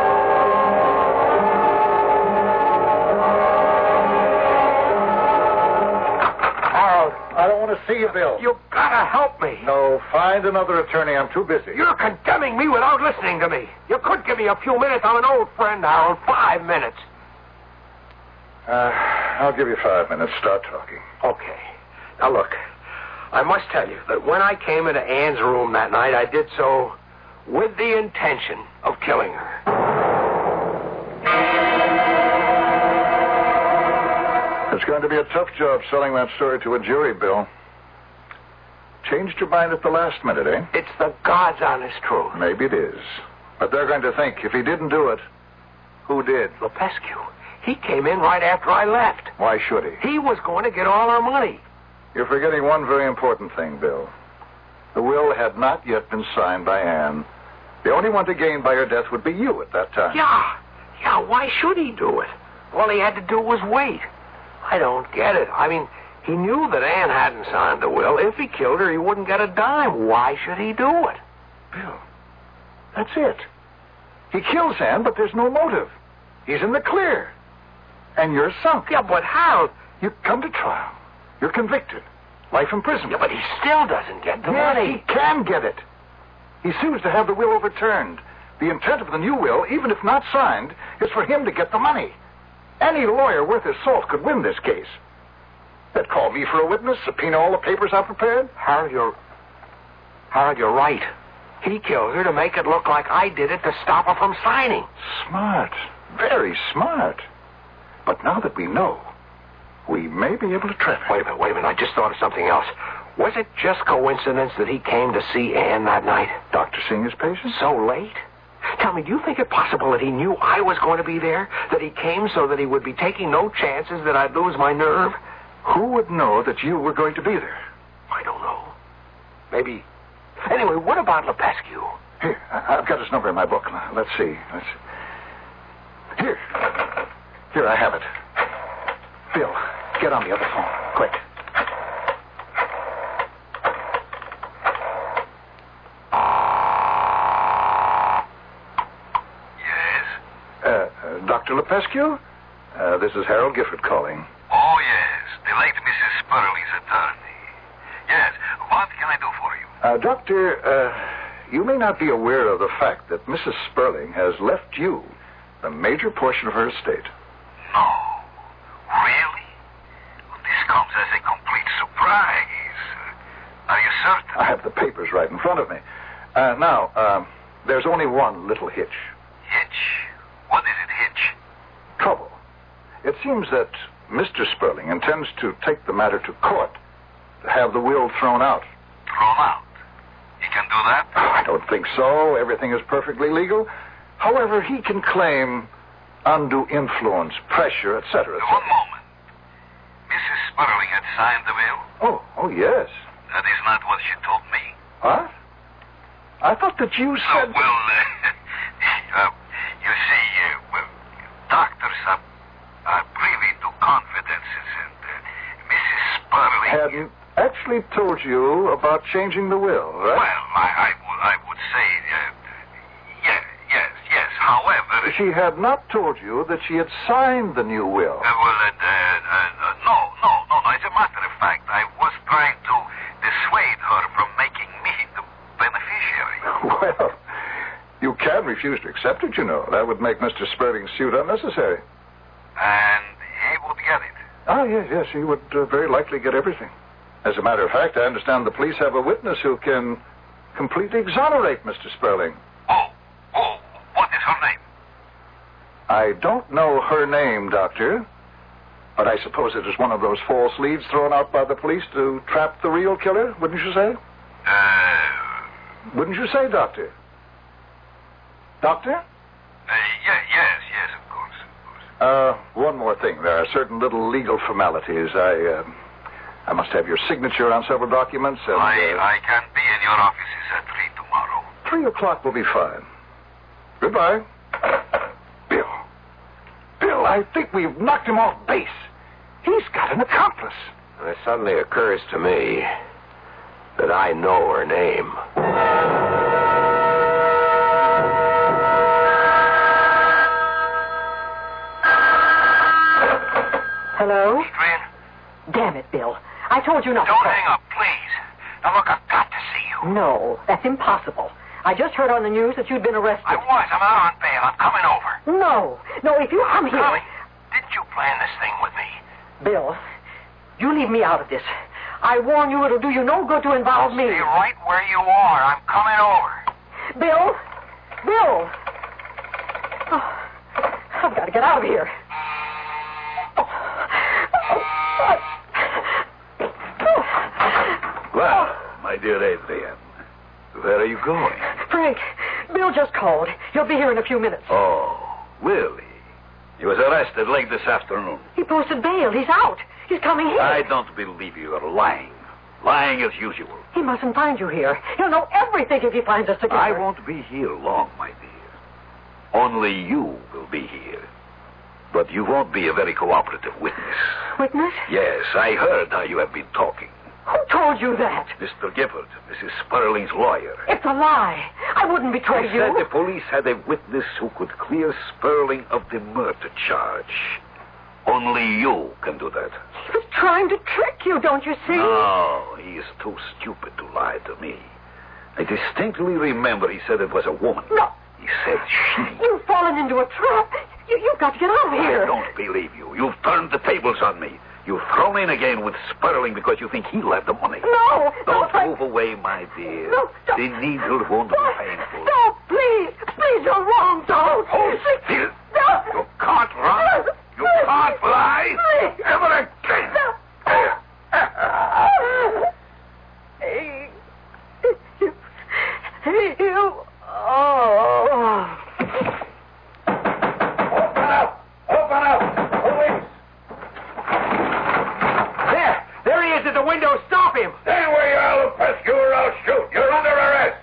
I: I don't want to see you, Bill.
A: You gotta help me.
I: No, find another attorney. I'm too busy.
A: You're condemning me without listening to me. You could give me a few minutes. I'm an old friend, Harold. Five minutes.
I: Uh, I'll give you five minutes. Start talking.
A: Okay. Now, look. I must tell you that when I came into Anne's room that night, I did so with the intention of killing her.
I: It's going to be a tough job selling that story to a jury, Bill. Changed your mind at the last minute, eh?
A: It's the God's honest truth.
I: Maybe it is. But they're going to think, if he didn't do it, who did?
A: Lepescu. He came in right after I left.
I: Why should he?
A: He was going to get all our money.
I: You're forgetting one very important thing, Bill. The will had not yet been signed by Anne. The only one to gain by her death would be you at that time.
A: Yeah. Yeah, why should he do it? All he had to do was wait. I don't get it. I mean, he knew that Anne hadn't signed the will. If he killed her, he wouldn't get a dime. Why should he do it?
I: Bill, that's it. He kills Anne, but there's no motive. He's in the clear. And you're sunk.
A: Yeah, but how?
I: You come to trial. You're convicted. Life imprisonment.
A: Yeah, but he still doesn't get the
I: yes,
A: money.
I: He can get it. He sues to have the will overturned. The intent of the new will, even if not signed, is for him to get the money. Any lawyer worth his salt could win this case. They'd call me for a witness, subpoena all the papers I've prepared.
A: Harold, you're... Harold, you're right. He killed her to make it look like I did it to stop her from signing.
I: Smart. Very smart. But now that we know, we may be able to trap him.
A: Wait a minute, wait a minute. I just thought of something else. Was it just coincidence that he came to see Anne that night?
I: Doctor seeing his patient?
A: So late? Tell me, do you think it possible that he knew I was going to be there? That he came so that he would be taking no chances that I'd lose my nerve?
I: Who would know that you were going to be there?
A: I don't know. Maybe... Anyway, what about Lepescu?
I: Here, I- I've got his number in my book. Let's see. Let's see. Here. Here, I have it. Bill, get on the other phone. Quick.
F: Yes?
I: Uh, uh, Doctor Lepescu? Uh, this is Harold Gifford calling.
F: Oh, yes. The late Missus Spurley's attorney. Yes. What can I do for you?
I: Uh, doctor, uh, you may not be aware of the fact that Missus Sperling has left you a major portion of her estate.
F: No. Really? Well, this comes as a complete surprise. Uh, are you certain?
I: I have the papers right in front of me. Uh, now, um, there's only one little hitch.
F: Hitch? What is it, Hitch?
I: Trouble. It seems that Mister Sperling intends to take the matter to court to have the will thrown out.
F: Thrown out? He can do that?
I: Oh, I don't think so. Everything is perfectly legal. However, he can claim undue influence, pressure, et cetera, et cetera.
F: One moment. Missus Sperling had signed the will?
I: Oh, oh, yes.
F: That is not what she told me.
I: What? I thought that you said...
F: Uh, well, uh, uh, you see, uh, well, doctors are, are privy to confidences, and uh, Missus Sperling...
I: Hadn't actually told you about changing the will, right?
F: Well, I, I, would, I would say, uh, yes, yes, yes. However...
I: She had not told you that she had signed the new will.
F: Uh, well, uh, uh, uh, no, no, no, no. As a matter of fact, I was trying to dissuade her from making me the beneficiary.
I: Well, you can refuse to accept it, you know. That would make Mister Sperling's suit unnecessary.
F: And he would get it?
I: Ah, yes, yes. He would uh, very likely get everything. As a matter of fact, I understand the police have a witness who can completely exonerate Mister Sperling.
F: Oh, oh, what is her name?
I: I don't know her name, Doctor, but I suppose it is one of those false leads thrown out by the police to trap the real killer, wouldn't you say?
F: Uh...
I: Wouldn't you say, Doctor? Doctor?
F: Uh, yeah, yes, yes, of course, of course.
I: Uh, one more thing. There are certain little legal formalities. I, uh, I must have your signature on several documents. And,
F: I,
I: uh,
F: I can be in your offices at three tomorrow.
I: Three o'clock will be fine. Goodbye. Bill. Bill, I think we've knocked him off base. He's got an accomplice.
A: And it suddenly occurs to me that I know her name.
B: Hello?
F: Adrian?
B: Damn it, Bill. I told you not
F: Don't
B: to...
F: hang up, please. Now, look, I've got to see you.
B: No, that's impossible. I just heard on the news that you'd been arrested.
F: I was. I'm out on bail. I'm coming over.
B: No. No, if you come here...
F: Tommy, didn't you plan this thing with me?
B: Bill, you leave me out of this. I warn you, it'll do you no good to involve
F: I'll
B: me.
F: Stay right where you are. I'm coming over.
B: Bill? Bill? Oh, I've got to get out of here.
D: Well, my dear Adrian, where are you going?
B: Frank, Bill just called. He'll be here in a few minutes.
D: Oh, will he? He was arrested late this afternoon.
B: He posted bail. He's out. He's coming here.
D: I don't believe you are lying. Lying as usual.
B: He mustn't find you here. He'll know everything if he finds us together.
D: I won't be here long, my dear. Only you will be here. But you won't be a very cooperative witness.
B: Witness?
D: Yes, I heard how you have been talking.
B: Who told you that?
D: Mister Gifford, Missus Sperling's lawyer.
B: It's a lie. I wouldn't betray
D: I
B: you.
D: said the police had a witness who could clear Sperling of the murder charge. Only you can do that.
B: He was trying to trick you, don't you see?
D: No, he is too stupid to lie to me. I distinctly remember he said it was a woman.
B: No.
D: He said she.
B: You've fallen into a trap.
X: You, you've got to get out of here.
D: I don't believe you. You've turned the tables on me. You've thrown in again with Sperling because you think he'll have the money.
X: No.
D: Don't
X: no,
D: move I... away, my dear.
X: No, stop.
D: The needle won't be painful.
X: Stop, please. Please, you're wrong. Don't.
D: Hold still. No. You can't run. You can't fly.
X: Please.
D: Ever again.
X: No. Hey. Hey, you. Oh.
D: Open up. Open up. Police.
A: There. There he is at the window. Stop him.
D: Stand where you are, Lopez. You or I'll shoot. You're under arrest.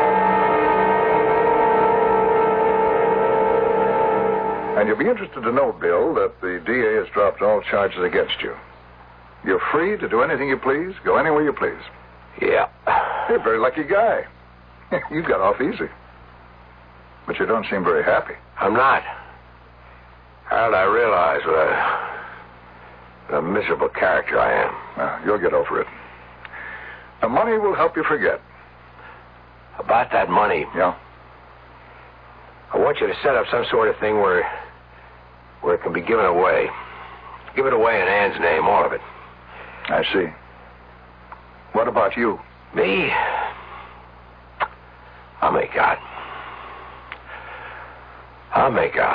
I: And you'll be interested to know, Bill, that the D A has dropped all charges against you. You're free to do anything you please, go anywhere you please.
A: Yeah.
I: You're a very lucky guy. You got off easy. But you don't seem very happy.
A: I'm not. Harold, I realize what a, what a miserable character I am.
I: Well, you'll get over it. The money will help you forget.
A: About that money.
I: Yeah.
A: I want you to set up some sort of thing where where it can be given away. Give it away in Ann's name, all of it.
I: I see. What about you?
A: Me? I'll make out. I'll make out.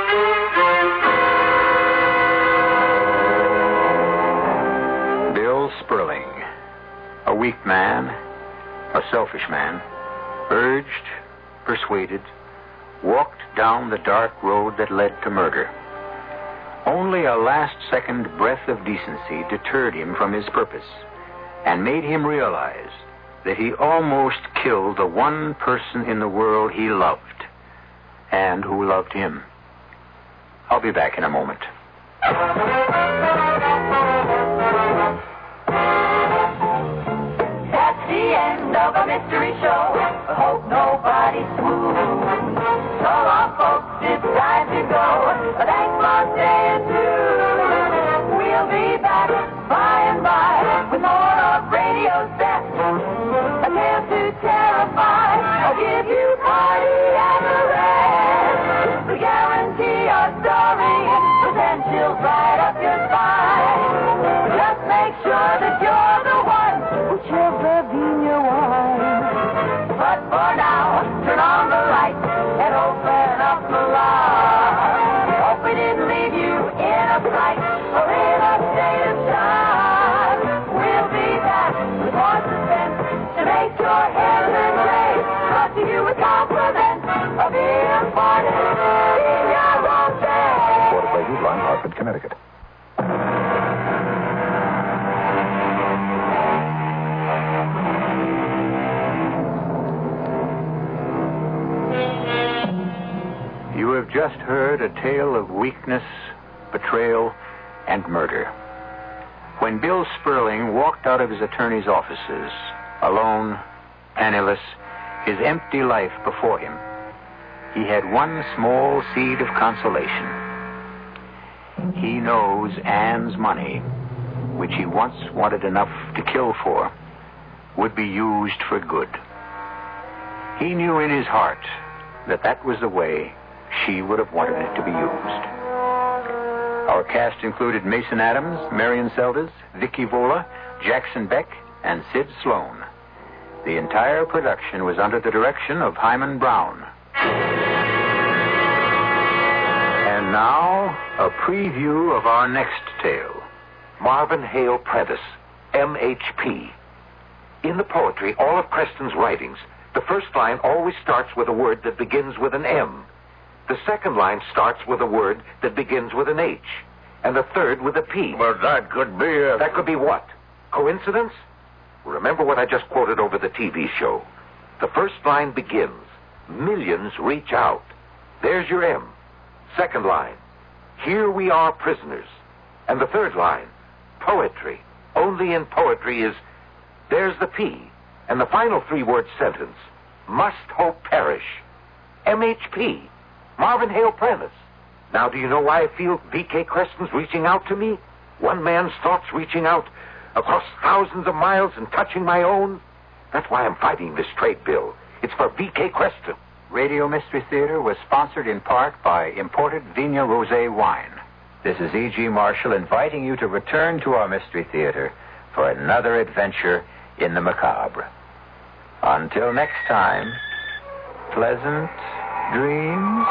U: Bill Sperling, a weak man, a selfish man, urged, persuaded, walked down the dark road that led to murder. Only a last-second breath of decency deterred him from his purpose and made him realize that he almost killed the one person in the world he loved and who loved him. I'll be back in a moment.
M: That's the end of a mystery show. I hope nobody swoons. So long, folks, it's time to go. Thanks for staying tuned. We'll be back by and by with more of Radio Set. A tale to terrify. I'll give you party and a rest. We guarantee our story will send chills right up your spine. Just make sure that you're the one, whichever bean you want. But for now, turn on the lights and open up the line. Hope we didn't leave you in a fright or in a state of shock. We'll be back with more suspense to make your hair turn gray. Brought to you with compliments of the important Senior Rosette.
I: Reported by Headline, Hartford, Connecticut.
U: You have just heard a tale of weakness, betrayal, and murder. When Bill Sperling walked out of his attorney's offices, alone, penniless, his empty life before him, he had one small seed of consolation. He knows Ann's money, which he once wanted enough to kill for, would be used for good. He knew in his heart that that was the way she would have wanted it to be used. Our cast included Mason Adams, Marion Seldes, Vicky Vola, Jackson Beck, and Sid Sloan. The entire production was under the direction of Hyman Brown. And now, a preview of our next tale.
T: Marvin Hale Prentice, M H P. In the poetry, all of Creston's writings, the first line always starts with a word that begins with an M. The second line starts with a word that begins with an H. And the third with a P.
D: But that could be a...
T: That could be what? Coincidence? Remember what I just quoted over the T V show. The first line begins, millions reach out. There's your M. Second line, here we are prisoners. And the third line, poetry. Only in poetry is, there's the P. And the final three-word sentence, must hope perish. M H P. Marvin Hale Prentice. Now, do you know why I feel V K Creston's reaching out to me? One man's thoughts reaching out across thousands of miles and touching my own? That's why I'm fighting this trade bill. It's for V K Creston.
U: Radio Mystery Theater was sponsored in part by imported Vigna Rosé wine. This is E G. Marshall inviting you to return to our Mystery Theater for another adventure in the macabre. Until next time, pleasant dreams.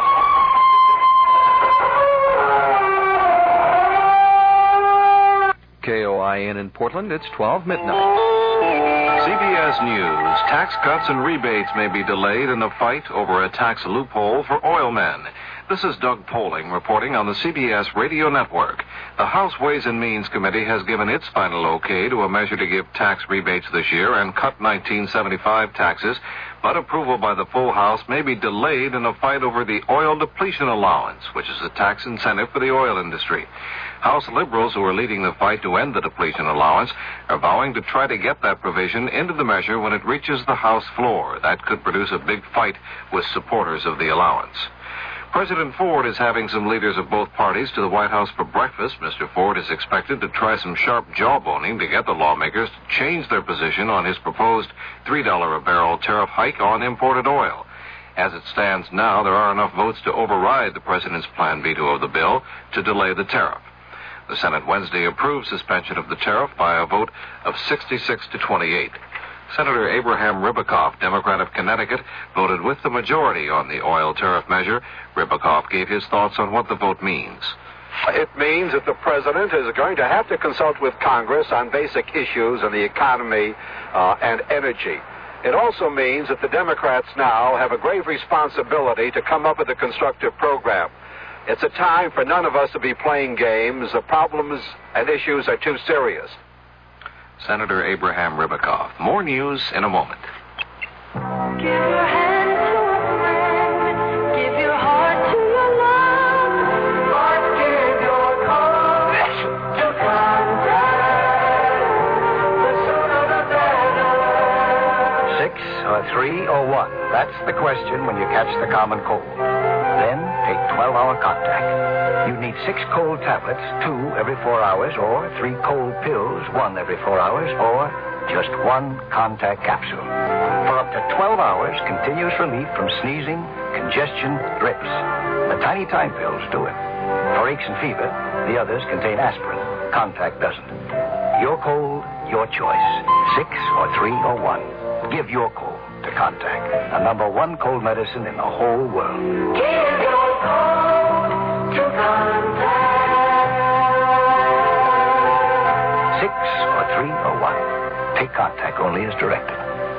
O: K O I N in Portland, it's twelve midnight.
E: C B S News. Tax cuts and rebates may be delayed in a fight over a tax loophole for oil men. This is Doug Poling reporting on the C B S radio network. The House Ways and Means Committee has given its final okay to a measure to give tax rebates this year and cut nineteen seventy-five taxes, but approval by the full House may be delayed in a fight over the oil depletion allowance, which is a tax incentive for the oil industry. House liberals who are leading the fight to end the depletion allowance are vowing to try to get that provision into the measure when it reaches the House floor. That could produce a big fight with supporters of the allowance. President Ford is having some leaders of both parties to the White House for breakfast. Mister Ford is expected to try some sharp jawboning to get the lawmakers to change their position on his proposed three dollars a barrel tariff hike on imported oil. As it stands now, there are enough votes to override the president's planned veto of the bill to delay the tariff. The Senate Wednesday approved suspension of the tariff by a vote of sixty-six to twenty-eight. Senator Abraham Ribicoff, Democrat of Connecticut, voted with the majority on the oil tariff measure. Ribicoff gave his thoughts on what the vote means.
A: It means that the president is going to have to consult with Congress on basic issues in the economy uh, and energy. It also means that the Democrats now have a grave responsibility to come up with a constructive program. It's a time for none of us to be playing games. The problems and issues are too serious.
E: Senator Abraham Ribicoff. More news in a moment.
M: Give your hand to a friend. Give your heart to your love. But give your courage to contact. The sooner the better.
K: Six or three or one? That's the question when you catch the common cold. Then take twelve-hour contact. You need six cold tablets, two every four hours, or three cold pills, one every four hours, or just one contact capsule. For up to twelve hours, continuous relief from sneezing, congestion, drips. The tiny time pills do it. For aches and fever, the others contain aspirin. Contact doesn't. Your cold, your choice. Six or three or one. Give your cold to Contact, the number one cold medicine in the whole world.
M: Give your cold to Contact.
K: Six or three or one. Take Contact only as directed.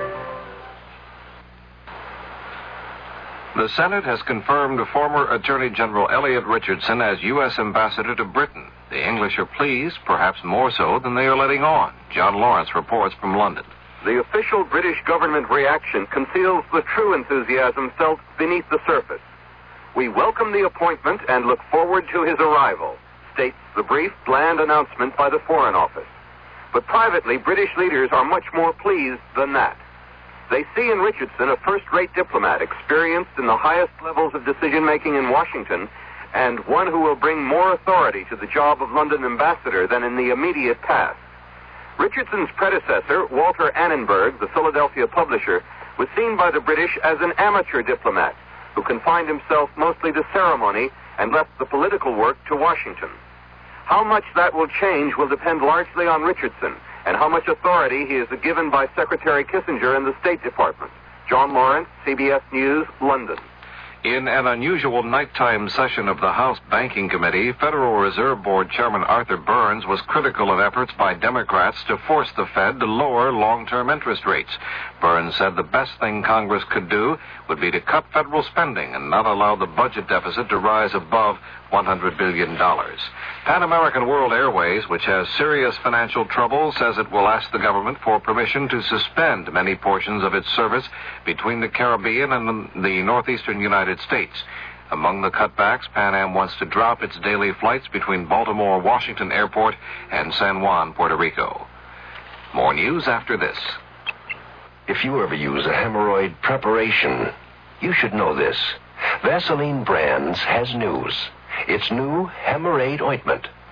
E: The Senate has confirmed former Attorney General Elliot Richardson as U S Ambassador to Britain. The English are pleased, perhaps more so than they are letting on. John Lawrence reports from London.
V: The official British government reaction conceals the true enthusiasm felt beneath the surface. We welcome the appointment and look forward to his arrival, states the brief, bland announcement by the Foreign Office. But privately, British leaders are much more pleased than that. They see in Richardson a first-rate diplomat experienced in the highest levels of decision-making in Washington and one who will bring more authority to the job of London ambassador than in the immediate past. Richardson's predecessor, Walter Annenberg, the Philadelphia publisher, was seen by the British as an amateur diplomat who confined himself mostly to ceremony and left the political work to Washington. How much that will change will depend largely on Richardson and how much authority he is given by Secretary Kissinger in the State Department. John Lawrence, C B S News, London.
E: In an unusual nighttime session of the House Banking Committee, Federal Reserve Board Chairman Arthur Burns was critical of efforts by Democrats to force the Fed to lower long-term interest rates. Burns said the best thing Congress could do would be to cut federal spending and not allow the budget deficit to rise above one hundred billion dollars. Pan American World Airways, which has serious financial trouble, says it will ask the government for permission to suspend many portions of its service between the Caribbean and the northeastern United States. Among the cutbacks, Pan Am wants to drop its daily flights between Baltimore Washington Airport and San Juan, Puerto Rico. More news after this.
T: If you ever use a hemorrhoid preparation, you should know this. Vaseline Brands has news. It's new Hemorrhoid Ointment.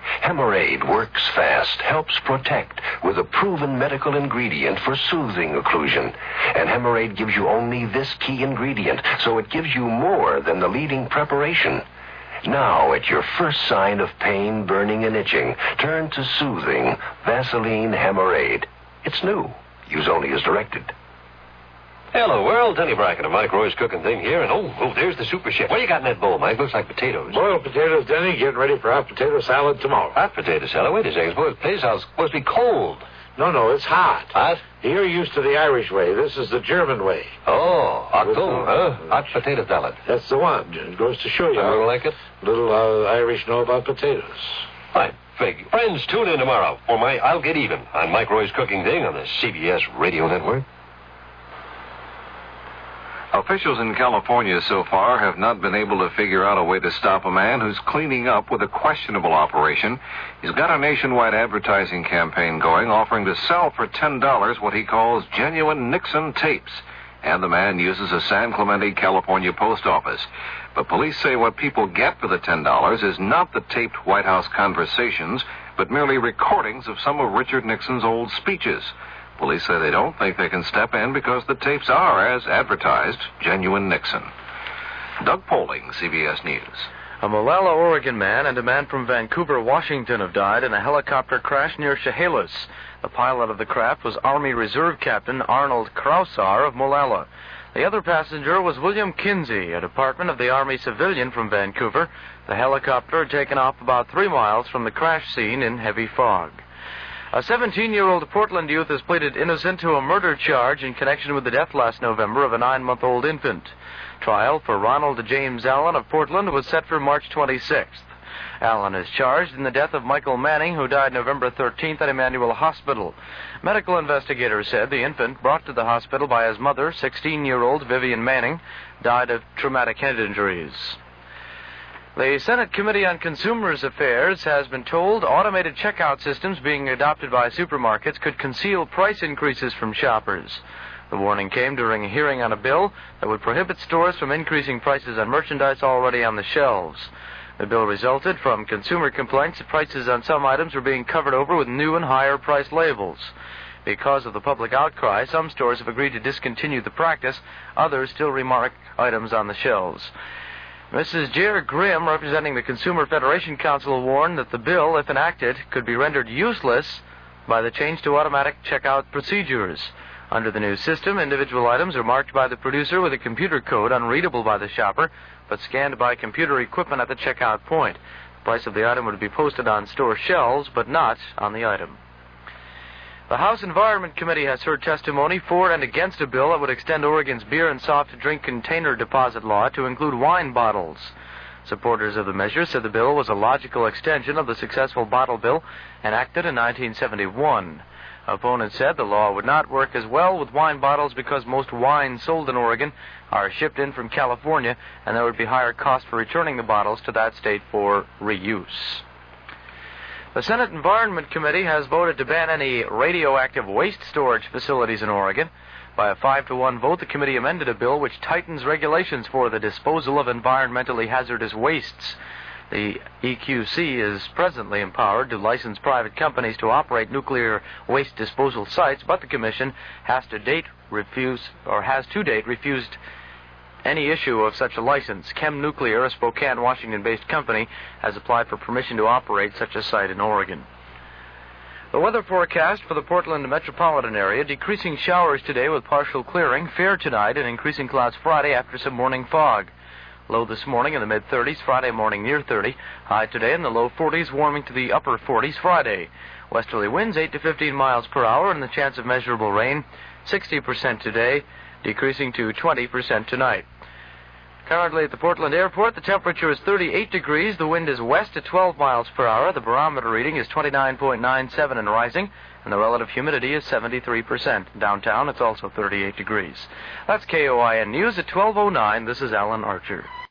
T: Hemorrhoid works fast, helps protect with a proven medical ingredient for soothing occlusion. And Hemorrhoid gives you only this key ingredient, so it gives you more than the leading preparation. Now, at your first sign of pain, burning, and itching, turn to soothing Vaseline Hemorrhoid. It's new. Use only as directed.
C: Hello, world. Denny Bracken of Mike Roy's Cooking Thing here. And, oh, oh, there's the super chef. What do you got in that bowl, Mike? Looks like potatoes.
P: Boiled potatoes, Denny. Getting ready for hot potato salad tomorrow.
C: Hot potato salad? Wait a second. Boiled potato salad's supposed to be cold.
P: No, no, it's hot.
C: Hot?
P: You're used to the Irish way. This is the German way.
C: Oh, hot cold, huh? Hot potato salad.
P: That's the one. It goes to show you.
C: I don't like it.
P: Little uh, Irish know about potatoes.
C: Fine. Fig. Friends, tune in tomorrow for my I'll Get Even on Mike Roy's Cooking Thing on the C B S Radio Network.
R: Officials in California so far have not been able to figure out a way to stop a man who's cleaning up with a questionable operation. He's got a nationwide advertising campaign going, offering to sell for ten dollars what he calls genuine Nixon tapes. And the man uses a San Clemente, California post office. But police say what people get for the ten dollars is not the taped White House conversations, but merely recordings of some of Richard Nixon's old speeches. Police say they don't think they can step in because the tapes are, as advertised, genuine Nixon. Doug Poling, C B S News.
S: A Molalla, Oregon man and a man from Vancouver, Washington have died in a helicopter crash near Chehalis. The pilot of the craft was Army Reserve Captain Arnold Krausar of Molalla. The other passenger was William Kinsey, a Department of the Army civilian from Vancouver. The helicopter had taken off about three miles from the crash scene in heavy fog. A seventeen-year-old Portland youth has pleaded innocent to a murder charge in connection with the death last November of a nine-month-old infant. Trial for Ronald James Allen of Portland was set for March twenty-sixth. Allen is charged in the death of Michael Manning, who died November thirteenth at Emmanuel Hospital. Medical investigators said the infant, brought to the hospital by his mother, sixteen-year-old Vivian Manning, died of traumatic head injuries. The Senate Committee on Consumers Affairs has been told automated checkout systems being adopted by supermarkets could conceal price increases from shoppers. The warning came during a hearing on a bill that would prohibit stores from increasing prices on merchandise already on the shelves. The bill resulted from consumer complaints that prices on some items were being covered over with new and higher price labels. Because of the public outcry, some stores have agreed to discontinue the practice. Others still remark items on the shelves. Missus Jer Grimm, representing the Consumer Federation Council, warned that the bill, if enacted, could be rendered useless by the change to automatic checkout procedures. Under the new system, individual items are marked by the producer with a computer code unreadable by the shopper, but scanned by computer equipment at the checkout point. The price of the item would be posted on store shelves, but not on the item. The House Environment Committee has heard testimony for and against a bill that would extend Oregon's beer and soft drink container deposit law to include wine bottles. Supporters of the measure said the bill was a logical extension of the successful bottle bill enacted in nineteen seventy-one. Opponents said the law would not work as well with wine bottles because most wines sold in Oregon are shipped in from California, and there would be higher costs for returning the bottles to that state for reuse. The Senate Environment Committee has voted to ban any radioactive waste storage facilities in Oregon. By a five to one vote, the committee amended a bill which tightens regulations for the disposal of environmentally hazardous wastes. The E Q C is presently empowered to license private companies to operate nuclear waste disposal sites, but the commission has to date refused or has to date refused any issue of such a license. Chem Nuclear, a Spokane, Washington-based company, has applied for permission to operate such a site in Oregon. The weather forecast for the Portland metropolitan area: decreasing showers today with partial clearing, fair tonight, and increasing clouds Friday after some morning fog. Low this morning in the mid-thirties, Friday morning near thirty. High today in the low forties, warming to the upper forties Friday. Westerly winds eight to fifteen miles per hour and the chance of measurable rain sixty percent today, decreasing to twenty percent tonight. Currently at the Portland Airport, the temperature is thirty-eight degrees. The wind is west at twelve miles per hour. The barometer reading is twenty-nine point nine seven and rising, and the relative humidity is seventy-three percent. Downtown, it's also thirty-eight degrees. That's K O I N News at twelve oh nine. This is Alan Archer.